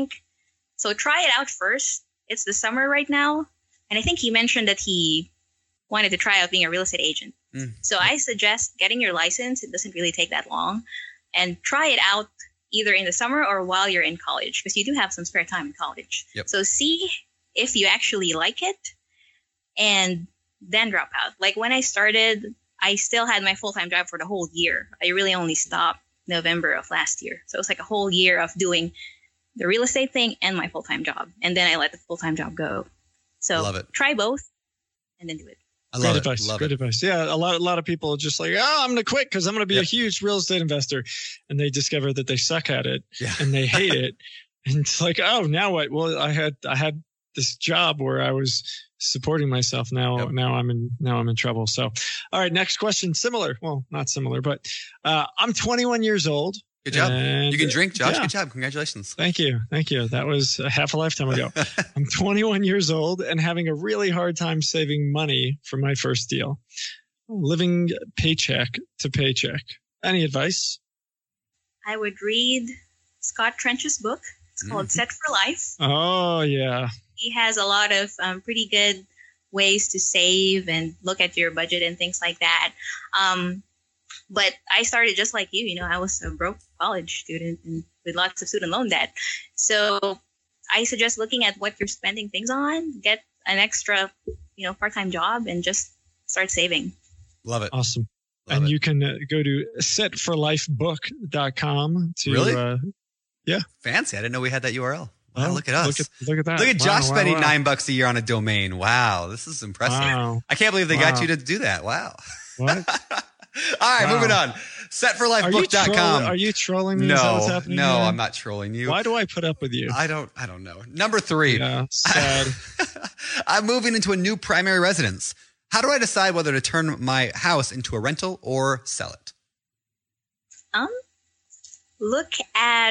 try it out first. It's the summer right now. And I think he mentioned that he wanted to try out being a real estate agent. So I suggest getting your license. It doesn't really take that long. And try it out either in the summer or while you're in college, because you do have some spare time in college. Yep. So see if you actually like it and then drop out. Like when I started, I still had my full-time job for the whole year. I really only stopped November of last year. So it was like a whole year of doing the real estate thing and my full-time job. And then I let the full-time job go. So Love it. Try both and then do it. Great advice. Yeah, a lot of people are just like, I'm going to quit because I'm going to be a huge real estate investor, and they discover that they suck at it and they hate it, and it's like, now what? Well, I had this job where I was supporting myself. Now I'm in trouble. So, all right, next question. Similar, well, not similar, but I'm 21 years old. Good job. And you can drink, Josh. yeah. Good job. Congratulations. Thank you. That was half a lifetime ago. I'm 21 years old and having a really hard time saving money for my first deal. Living paycheck to paycheck. Any advice? I would read Scott Trench's book. It's called Set for Life. Oh, yeah. He has a lot of pretty good ways to save and look at your budget and things like that. But I started just like you. I was a broke college student and with lots of student loan debt. So I suggest looking at what you're spending things on, get an extra, part-time job and just start saving. Love it. Awesome. Love and it. you can go to setforlifebook.com to Really? Yeah. Fancy. I didn't know we had that URL. Wow, Oh, look at us. Look at that. Look at Josh Wow, spending wow. $9 a year on a domain. Wow, this is impressive. Wow. I can't believe they got Wow. you to do that. Wow. What? All right, Wow. moving on. Setforlifebook.com. Are you trolling me? Is that what's No, happening no, here? I'm not trolling you. Why do I put up with you? I don't know. Number 3. Yeah, sad. I'm moving into a new primary residence. How do I decide whether to turn my house into a rental or sell it? Look at,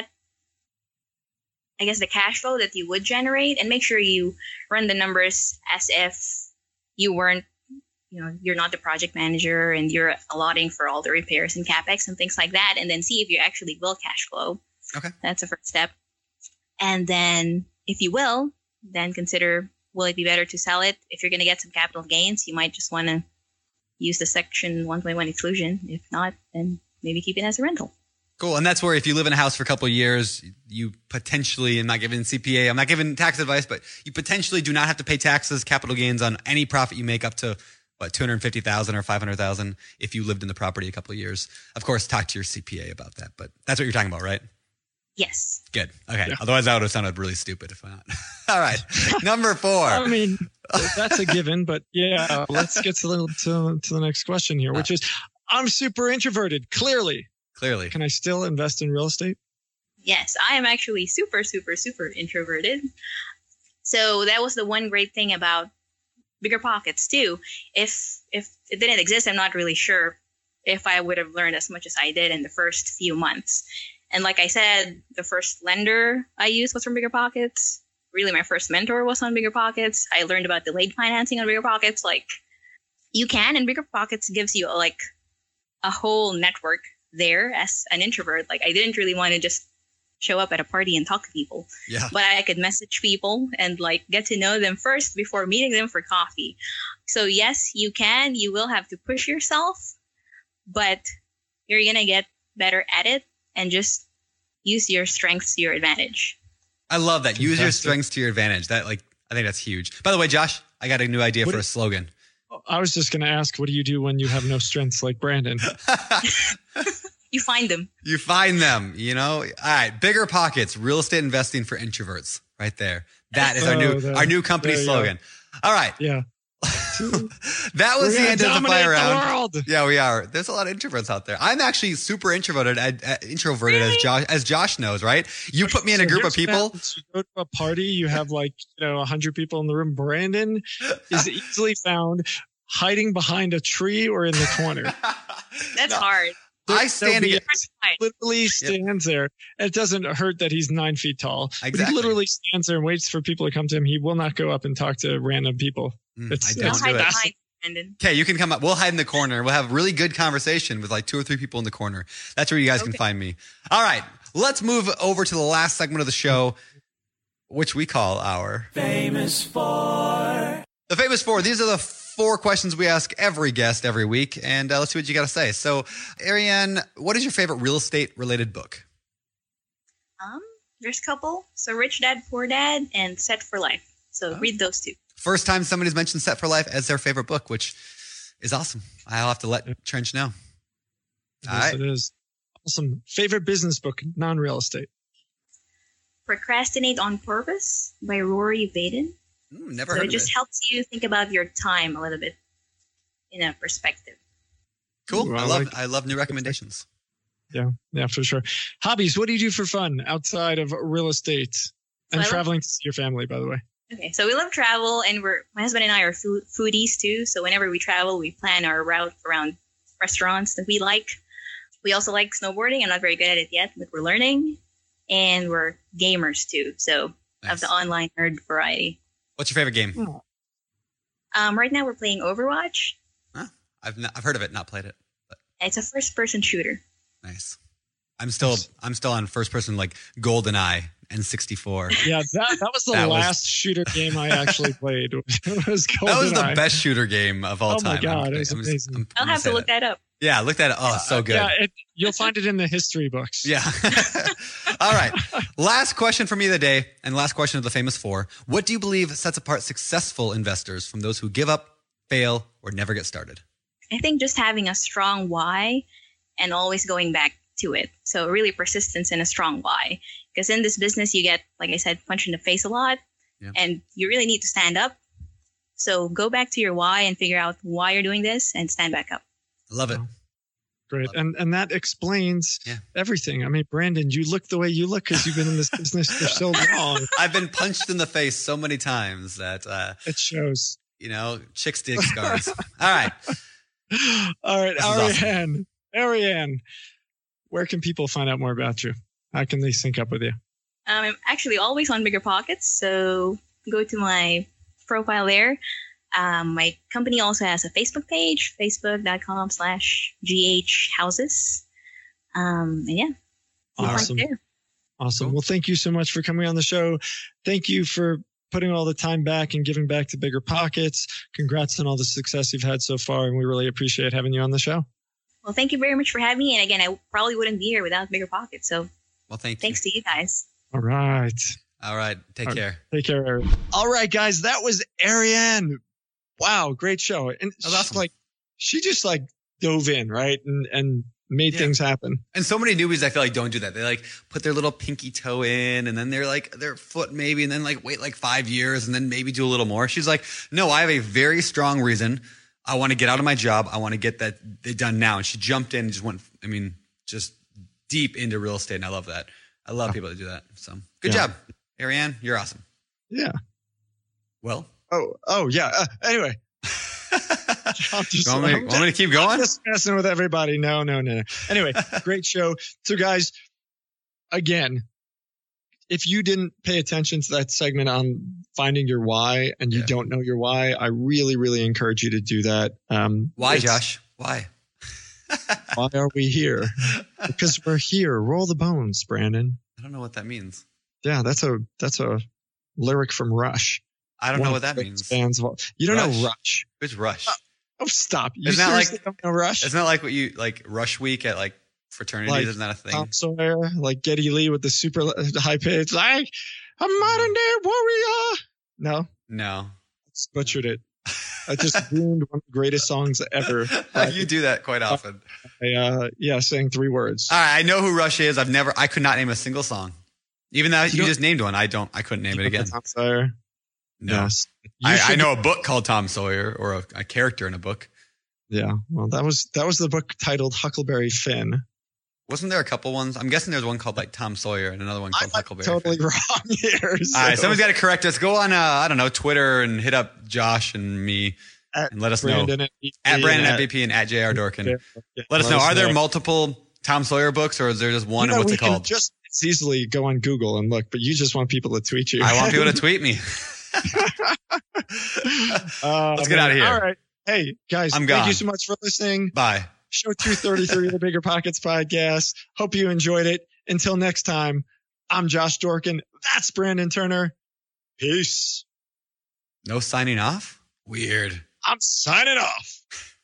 I guess, the cash flow that you would generate and make sure you run the numbers as if you weren't, you're not the project manager and you're allotting for all the repairs and CapEx and things like that. And then see if you actually will cash flow. Okay. That's the first step. And then if you will, then consider, will it be better to sell it? If you're going to get some capital gains, you might just want to use the Section 121 exclusion. If not, then maybe keep it as a rental. Cool. And that's where if you live in a house for a couple of years, you potentially, I'm not giving CPA, I'm not giving tax advice, but you potentially do not have to pay taxes, capital gains on any profit you make up to, $250,000 or $500,000 if you lived in the property a couple of years. Of course, talk to your CPA about that, but that's what you're talking about, right? Yes. Good. Okay. Yeah. Otherwise, that would have sounded really stupid if not. All right. Number 4. I mean, that's a given, but yeah, let's get to the next question here, which is, I'm super introverted, clearly. Can I still invest in real estate? Yes, I am actually super, super, super introverted. So that was the one great thing about Bigger Pockets too. If it didn't exist, I'm not really sure if I would have learned as much as I did in the first few months. And like I said, the first lender I used was from Bigger Pockets. Really, my first mentor was on Bigger Pockets. I learned about delayed financing on Bigger Pockets. Like, you can, and Bigger Pockets gives you a whole network there as an introvert. Like, I didn't really want to just show up at a party and talk to people. Yeah. But I could message people and get to know them first before meeting them for coffee. So yes, you can. You will have to push yourself, but you're going to get better at it and just use your strengths to your advantage. I love that. Use your Fantastic. strengths to your advantage. I think that's huge. By the way, Josh, I got a new idea for a slogan. I was just going to ask, what do you do when you have no strengths like Brandon? You find them. You find them, All right. Bigger Pockets, real estate investing for introverts. Right there. That is our new company there you slogan. All right. Yeah. That was We're the gonna end of the dominate fire the round. world. Yeah, we are. There's a lot of introverts out there. I'm actually super introverted as Josh knows, right? You put me in a group of Here's what people. happens. You go to a party, you have 100 people in the room. Brandon is easily found hiding behind a tree or in the corner. That's hard. I stand There'll be- against. literally stands there. It doesn't hurt that he's 9 feet tall. But Exactly. he literally stands there and waits for people to come to him. He will not go up and talk to random people. I It's don't I'll do hide it. behind Brandon. Okay, you can come up. We'll hide in the corner. We'll have really good conversation with 2 or 3 people in the corner. That's where you guys can find me. All right, let's move over to the last segment of the show, which we call our Famous Four. The Famous Four. These are the 4 questions we ask every guest every week, and let's see what you got to say. So, Ariane, what is your favorite real estate related book? There's a couple. So Rich Dad, Poor Dad, and Set for Life. So read those 2. First time somebody's mentioned Set for Life as their favorite book, which is awesome. I'll have to let Trench know. Yes, All right. it is. Awesome. Favorite business book, non-real estate. Procrastinate on Purpose by Rory Vaden. Never So heard it of just it. helps you think about your time a little bit in a perspective. Cool. Ooh, I love new recommendations. Yeah, for sure. Hobbies. What do you do for fun outside of real estate and I love- traveling to see your family, by the way? Okay, so we love travel, and my husband and I are foodies too. So whenever we travel, we plan our route around restaurants that we like. We also like snowboarding. I'm not very good at it yet, but we're learning. And we're gamers too. So of the online nerd variety. What's your favorite game? Right now we're playing Overwatch. Huh? I've heard of it, not played it. But. It's a first-person shooter. Nice. I'm still on first-person like GoldenEye N64. Yeah, that was the last shooter game I actually played. Was GoldenEye. That was the best shooter game of all time. Oh my god, it was amazing. I'll have to look that up. Yeah, look that up. Oh, so good. Yeah, you'll find it in the history books. Yeah. All right. Last question for me of the day, and last question of the famous four. What do you believe sets apart successful investors from those who give up, fail, or never get started? I think just having a strong why and always going back to it. So really persistence and a strong why. Because in this business, you get, like I said, punched in the face a lot. Yeah. And you really need to stand up. So go back to your why and figure out why you're doing this and stand back up. Love it. Great. And that explains everything. I mean, Brandon, you look the way you look because you've been in this business for so long. I've been punched in the face so many times that it shows. You know, chicks dig scars. All right. All right. Ariane, where can people find out more about you? How can they sync up with you? I'm actually always on Bigger Pockets. So go to my profile there. My company also has a Facebook page, facebook.com/GHhouses. And yeah. Awesome. Awesome. Well, thank you so much for coming on the show. Thank you for putting all the time back and giving back to Bigger Pockets. Congrats on all the success you've had so far. And we really appreciate having you on the show. Well, thank you very much for having me. And again, I probably wouldn't be here without Bigger Pockets. So thanks to you guys. All right. Take care. Take care, Ariane. All right, guys. That was Ariane. Wow. Great show. And she just dove in, right? And made things happen. And so many newbies, I feel like, don't do that. They put their little pinky toe in, and then they're their foot maybe, and then wait 5 years, and then maybe do a little more. She's like, no, I have a very strong reason. I want to get out of my job. I want to get that done now. And she jumped in and just went, just deep into real estate. And I love that. I love people that do that. So good job, Ariane. You're awesome. Yeah. Well. Oh yeah. Anyway. Want me to keep going? I'm just messing with everybody. No. Anyway, great show. So guys, again, if you didn't pay attention to that segment on finding your why and you don't know your why, I really, really encourage you to do that. Why, Josh? Why? Why are we here? Because we're here. Roll the bones, Brandon. I don't know what that means. Yeah, that's a lyric from Rush. I don't know what that means. Bands you don't know Rush? Who's Rush? Stop. You isn't seriously don't know Rush? Isn't that like what you Rush Week at fraternities? Isn't that a thing? Tom Sawyer, Geddy Lee with the super high pitch, a modern day warrior. No. I just butchered it. I just ruined one of the greatest songs ever. You do that quite often. I sang 3 words. All right, I know who Rush is. I could not name a single song. Even though you just named one, I couldn't name it again. Tom Sawyer. No. Yes. I know a book called Tom Sawyer, or a character in a book. Yeah. Well, that was the book titled Huckleberry Finn. Wasn't there a couple ones? I'm guessing there's one called Tom Sawyer and another one called Huckleberry totally Finn. Wrong here. So. All right, someone's got to correct us. Go on, Twitter and hit up Josh and me and let us Brandon know. At Brandon at BP and at JR Dorkin. Let us know. Are there multiple Tom Sawyer books, or is there just one, and what's it called? Just easily go on Google and look, but you just want people to tweet you. I want people to tweet me. Let's get out of here. All right. Hey, guys, thank you so much for listening. Bye. Show 233 of the Bigger Pockets podcast. Hope you enjoyed it. Until next time, I'm Josh Dorkin. That's Brandon Turner. Peace. No signing off? Weird. I'm signing off.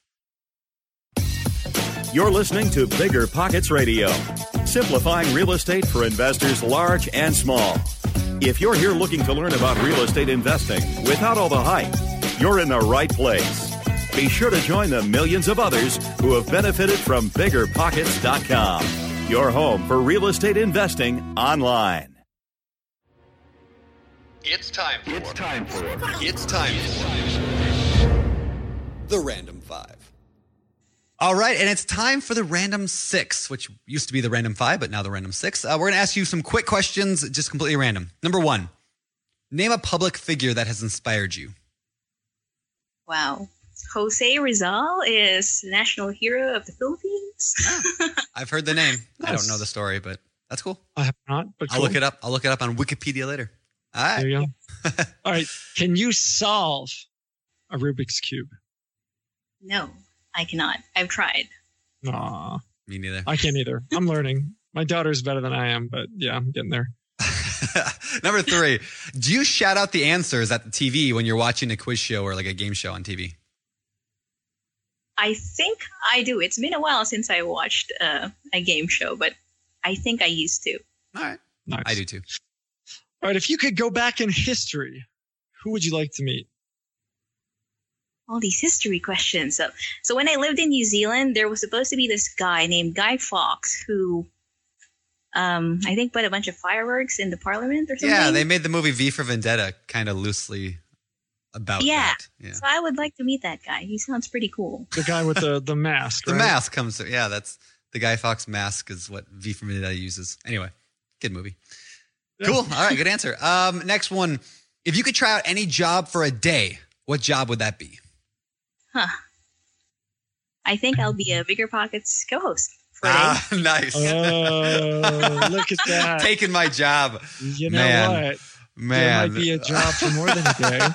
You're listening to Bigger Pockets Radio, simplifying real estate for investors large and small. If you're here looking to learn about real estate investing without all the hype, you're in the right place. Be sure to join the millions of others who have benefited from BiggerPockets.com, your home for real estate investing online. It's time for the Random 5. All right, and it's time for the Random 6, which used to be the Random 5, but now the Random 6. We're going to ask you some quick questions, just completely random. Number 1, name a public figure that has inspired you. Wow. Jose Rizal is national hero of the Philippines. Questions? I've heard the name. I don't know the story, but that's cool. I have not, but I'll look it up. I'll look it up on Wikipedia later. All right. There you go. All right. Can you solve a Rubik's Cube? No, I cannot. I've tried. Aw, Me neither. I can't either. I'm learning. My daughter's better than I am, but yeah, I'm getting there. Number 3, do you shout out the answers at the TV when you're watching a quiz show or like a game show on TV? I think I do. It's been a while since I watched a game show, but I think I used to. All right. Nice. I do too. All right. If you could go back in history, who would you like to meet? All these history questions. So when I lived in New Zealand, there was supposed to be this guy named Guy Fawkes who, I think, put a bunch of fireworks in the Parliament or something. Yeah, they made the movie V for Vendetta kind of loosely about that. Yeah. So I would like to meet that guy. He sounds pretty cool. The guy with the mask. The right? mask comes. Yeah, that's the Guy Fawkes mask is what V for Vendetta uses. Anyway, good movie. Yeah. Cool. All right, good answer. Next one. If you could try out any job for a day, what job would that be? I think I'll be a Bigger Pockets co-host for a day. Nice. Oh, look at that. Taking my job. You know Man. what? Man. There might be a job for more than a day.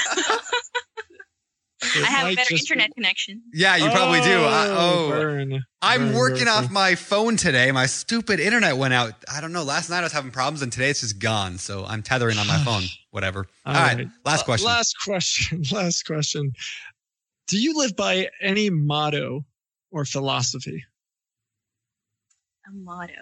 I have a better internet connection. Yeah, you probably do. Burn. I'm working off my phone today. My stupid internet went out. I don't know. Last night I was having problems, and today it's just gone. So I'm tethering on my phone. Whatever. All right. Last question. Last question. Do you live by any motto or philosophy? A motto.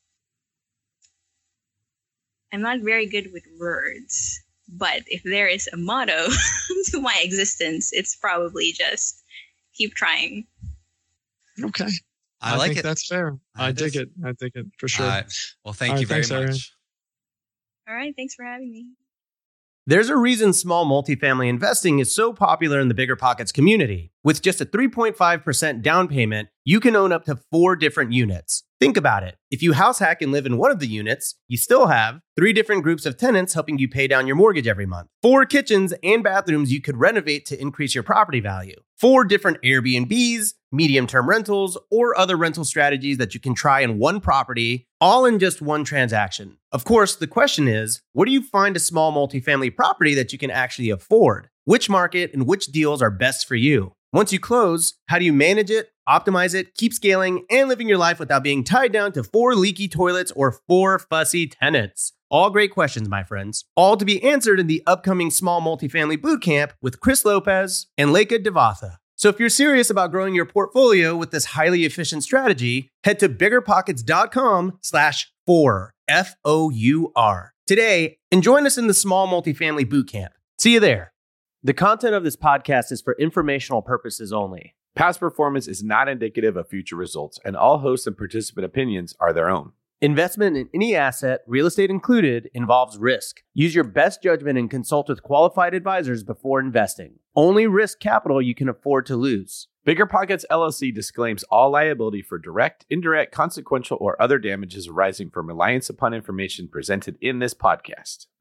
I'm not very good with words, but if there is a motto to my existence, it's probably just keep trying. Okay. I like think it. That's fair. I dig it for sure. All right. Well, thank you very much. Aaron. All right. Thanks for having me. There's a reason small multifamily investing is so popular in the Bigger Pockets community. With just a 3.5% down payment, you can own up to 4 different units. Think about it. If you house hack and live in one of the units, you still have 3 different groups of tenants helping you pay down your mortgage every month, 4 kitchens and bathrooms you could renovate to increase your property value, 4 different Airbnbs, medium-term rentals, or other rental strategies that you can try in one property, all in just one transaction. Of course, the question is, where do you find a small multifamily property that you can actually afford? Which market and which deals are best for you? Once you close, how do you manage it, optimize it, keep scaling, and living your life without being tied down to 4 leaky toilets or 4 fussy tenants? All great questions, my friends. All to be answered in the upcoming Small Multifamily Bootcamp with Chris Lopez and Leica Devatha. So if you're serious about growing your portfolio with this highly efficient strategy, head to biggerpockets.com/4, FOUR, today and join us in the Small Multifamily Bootcamp. See you there. The content of this podcast is for informational purposes only. Past performance is not indicative of future results, and all host and participant opinions are their own. Investment in any asset, real estate included, involves risk. Use your best judgment and consult with qualified advisors before investing. Only risk capital you can afford to lose. Bigger Pockets LLC disclaims all liability for direct, indirect, consequential, or other damages arising from reliance upon information presented in this podcast.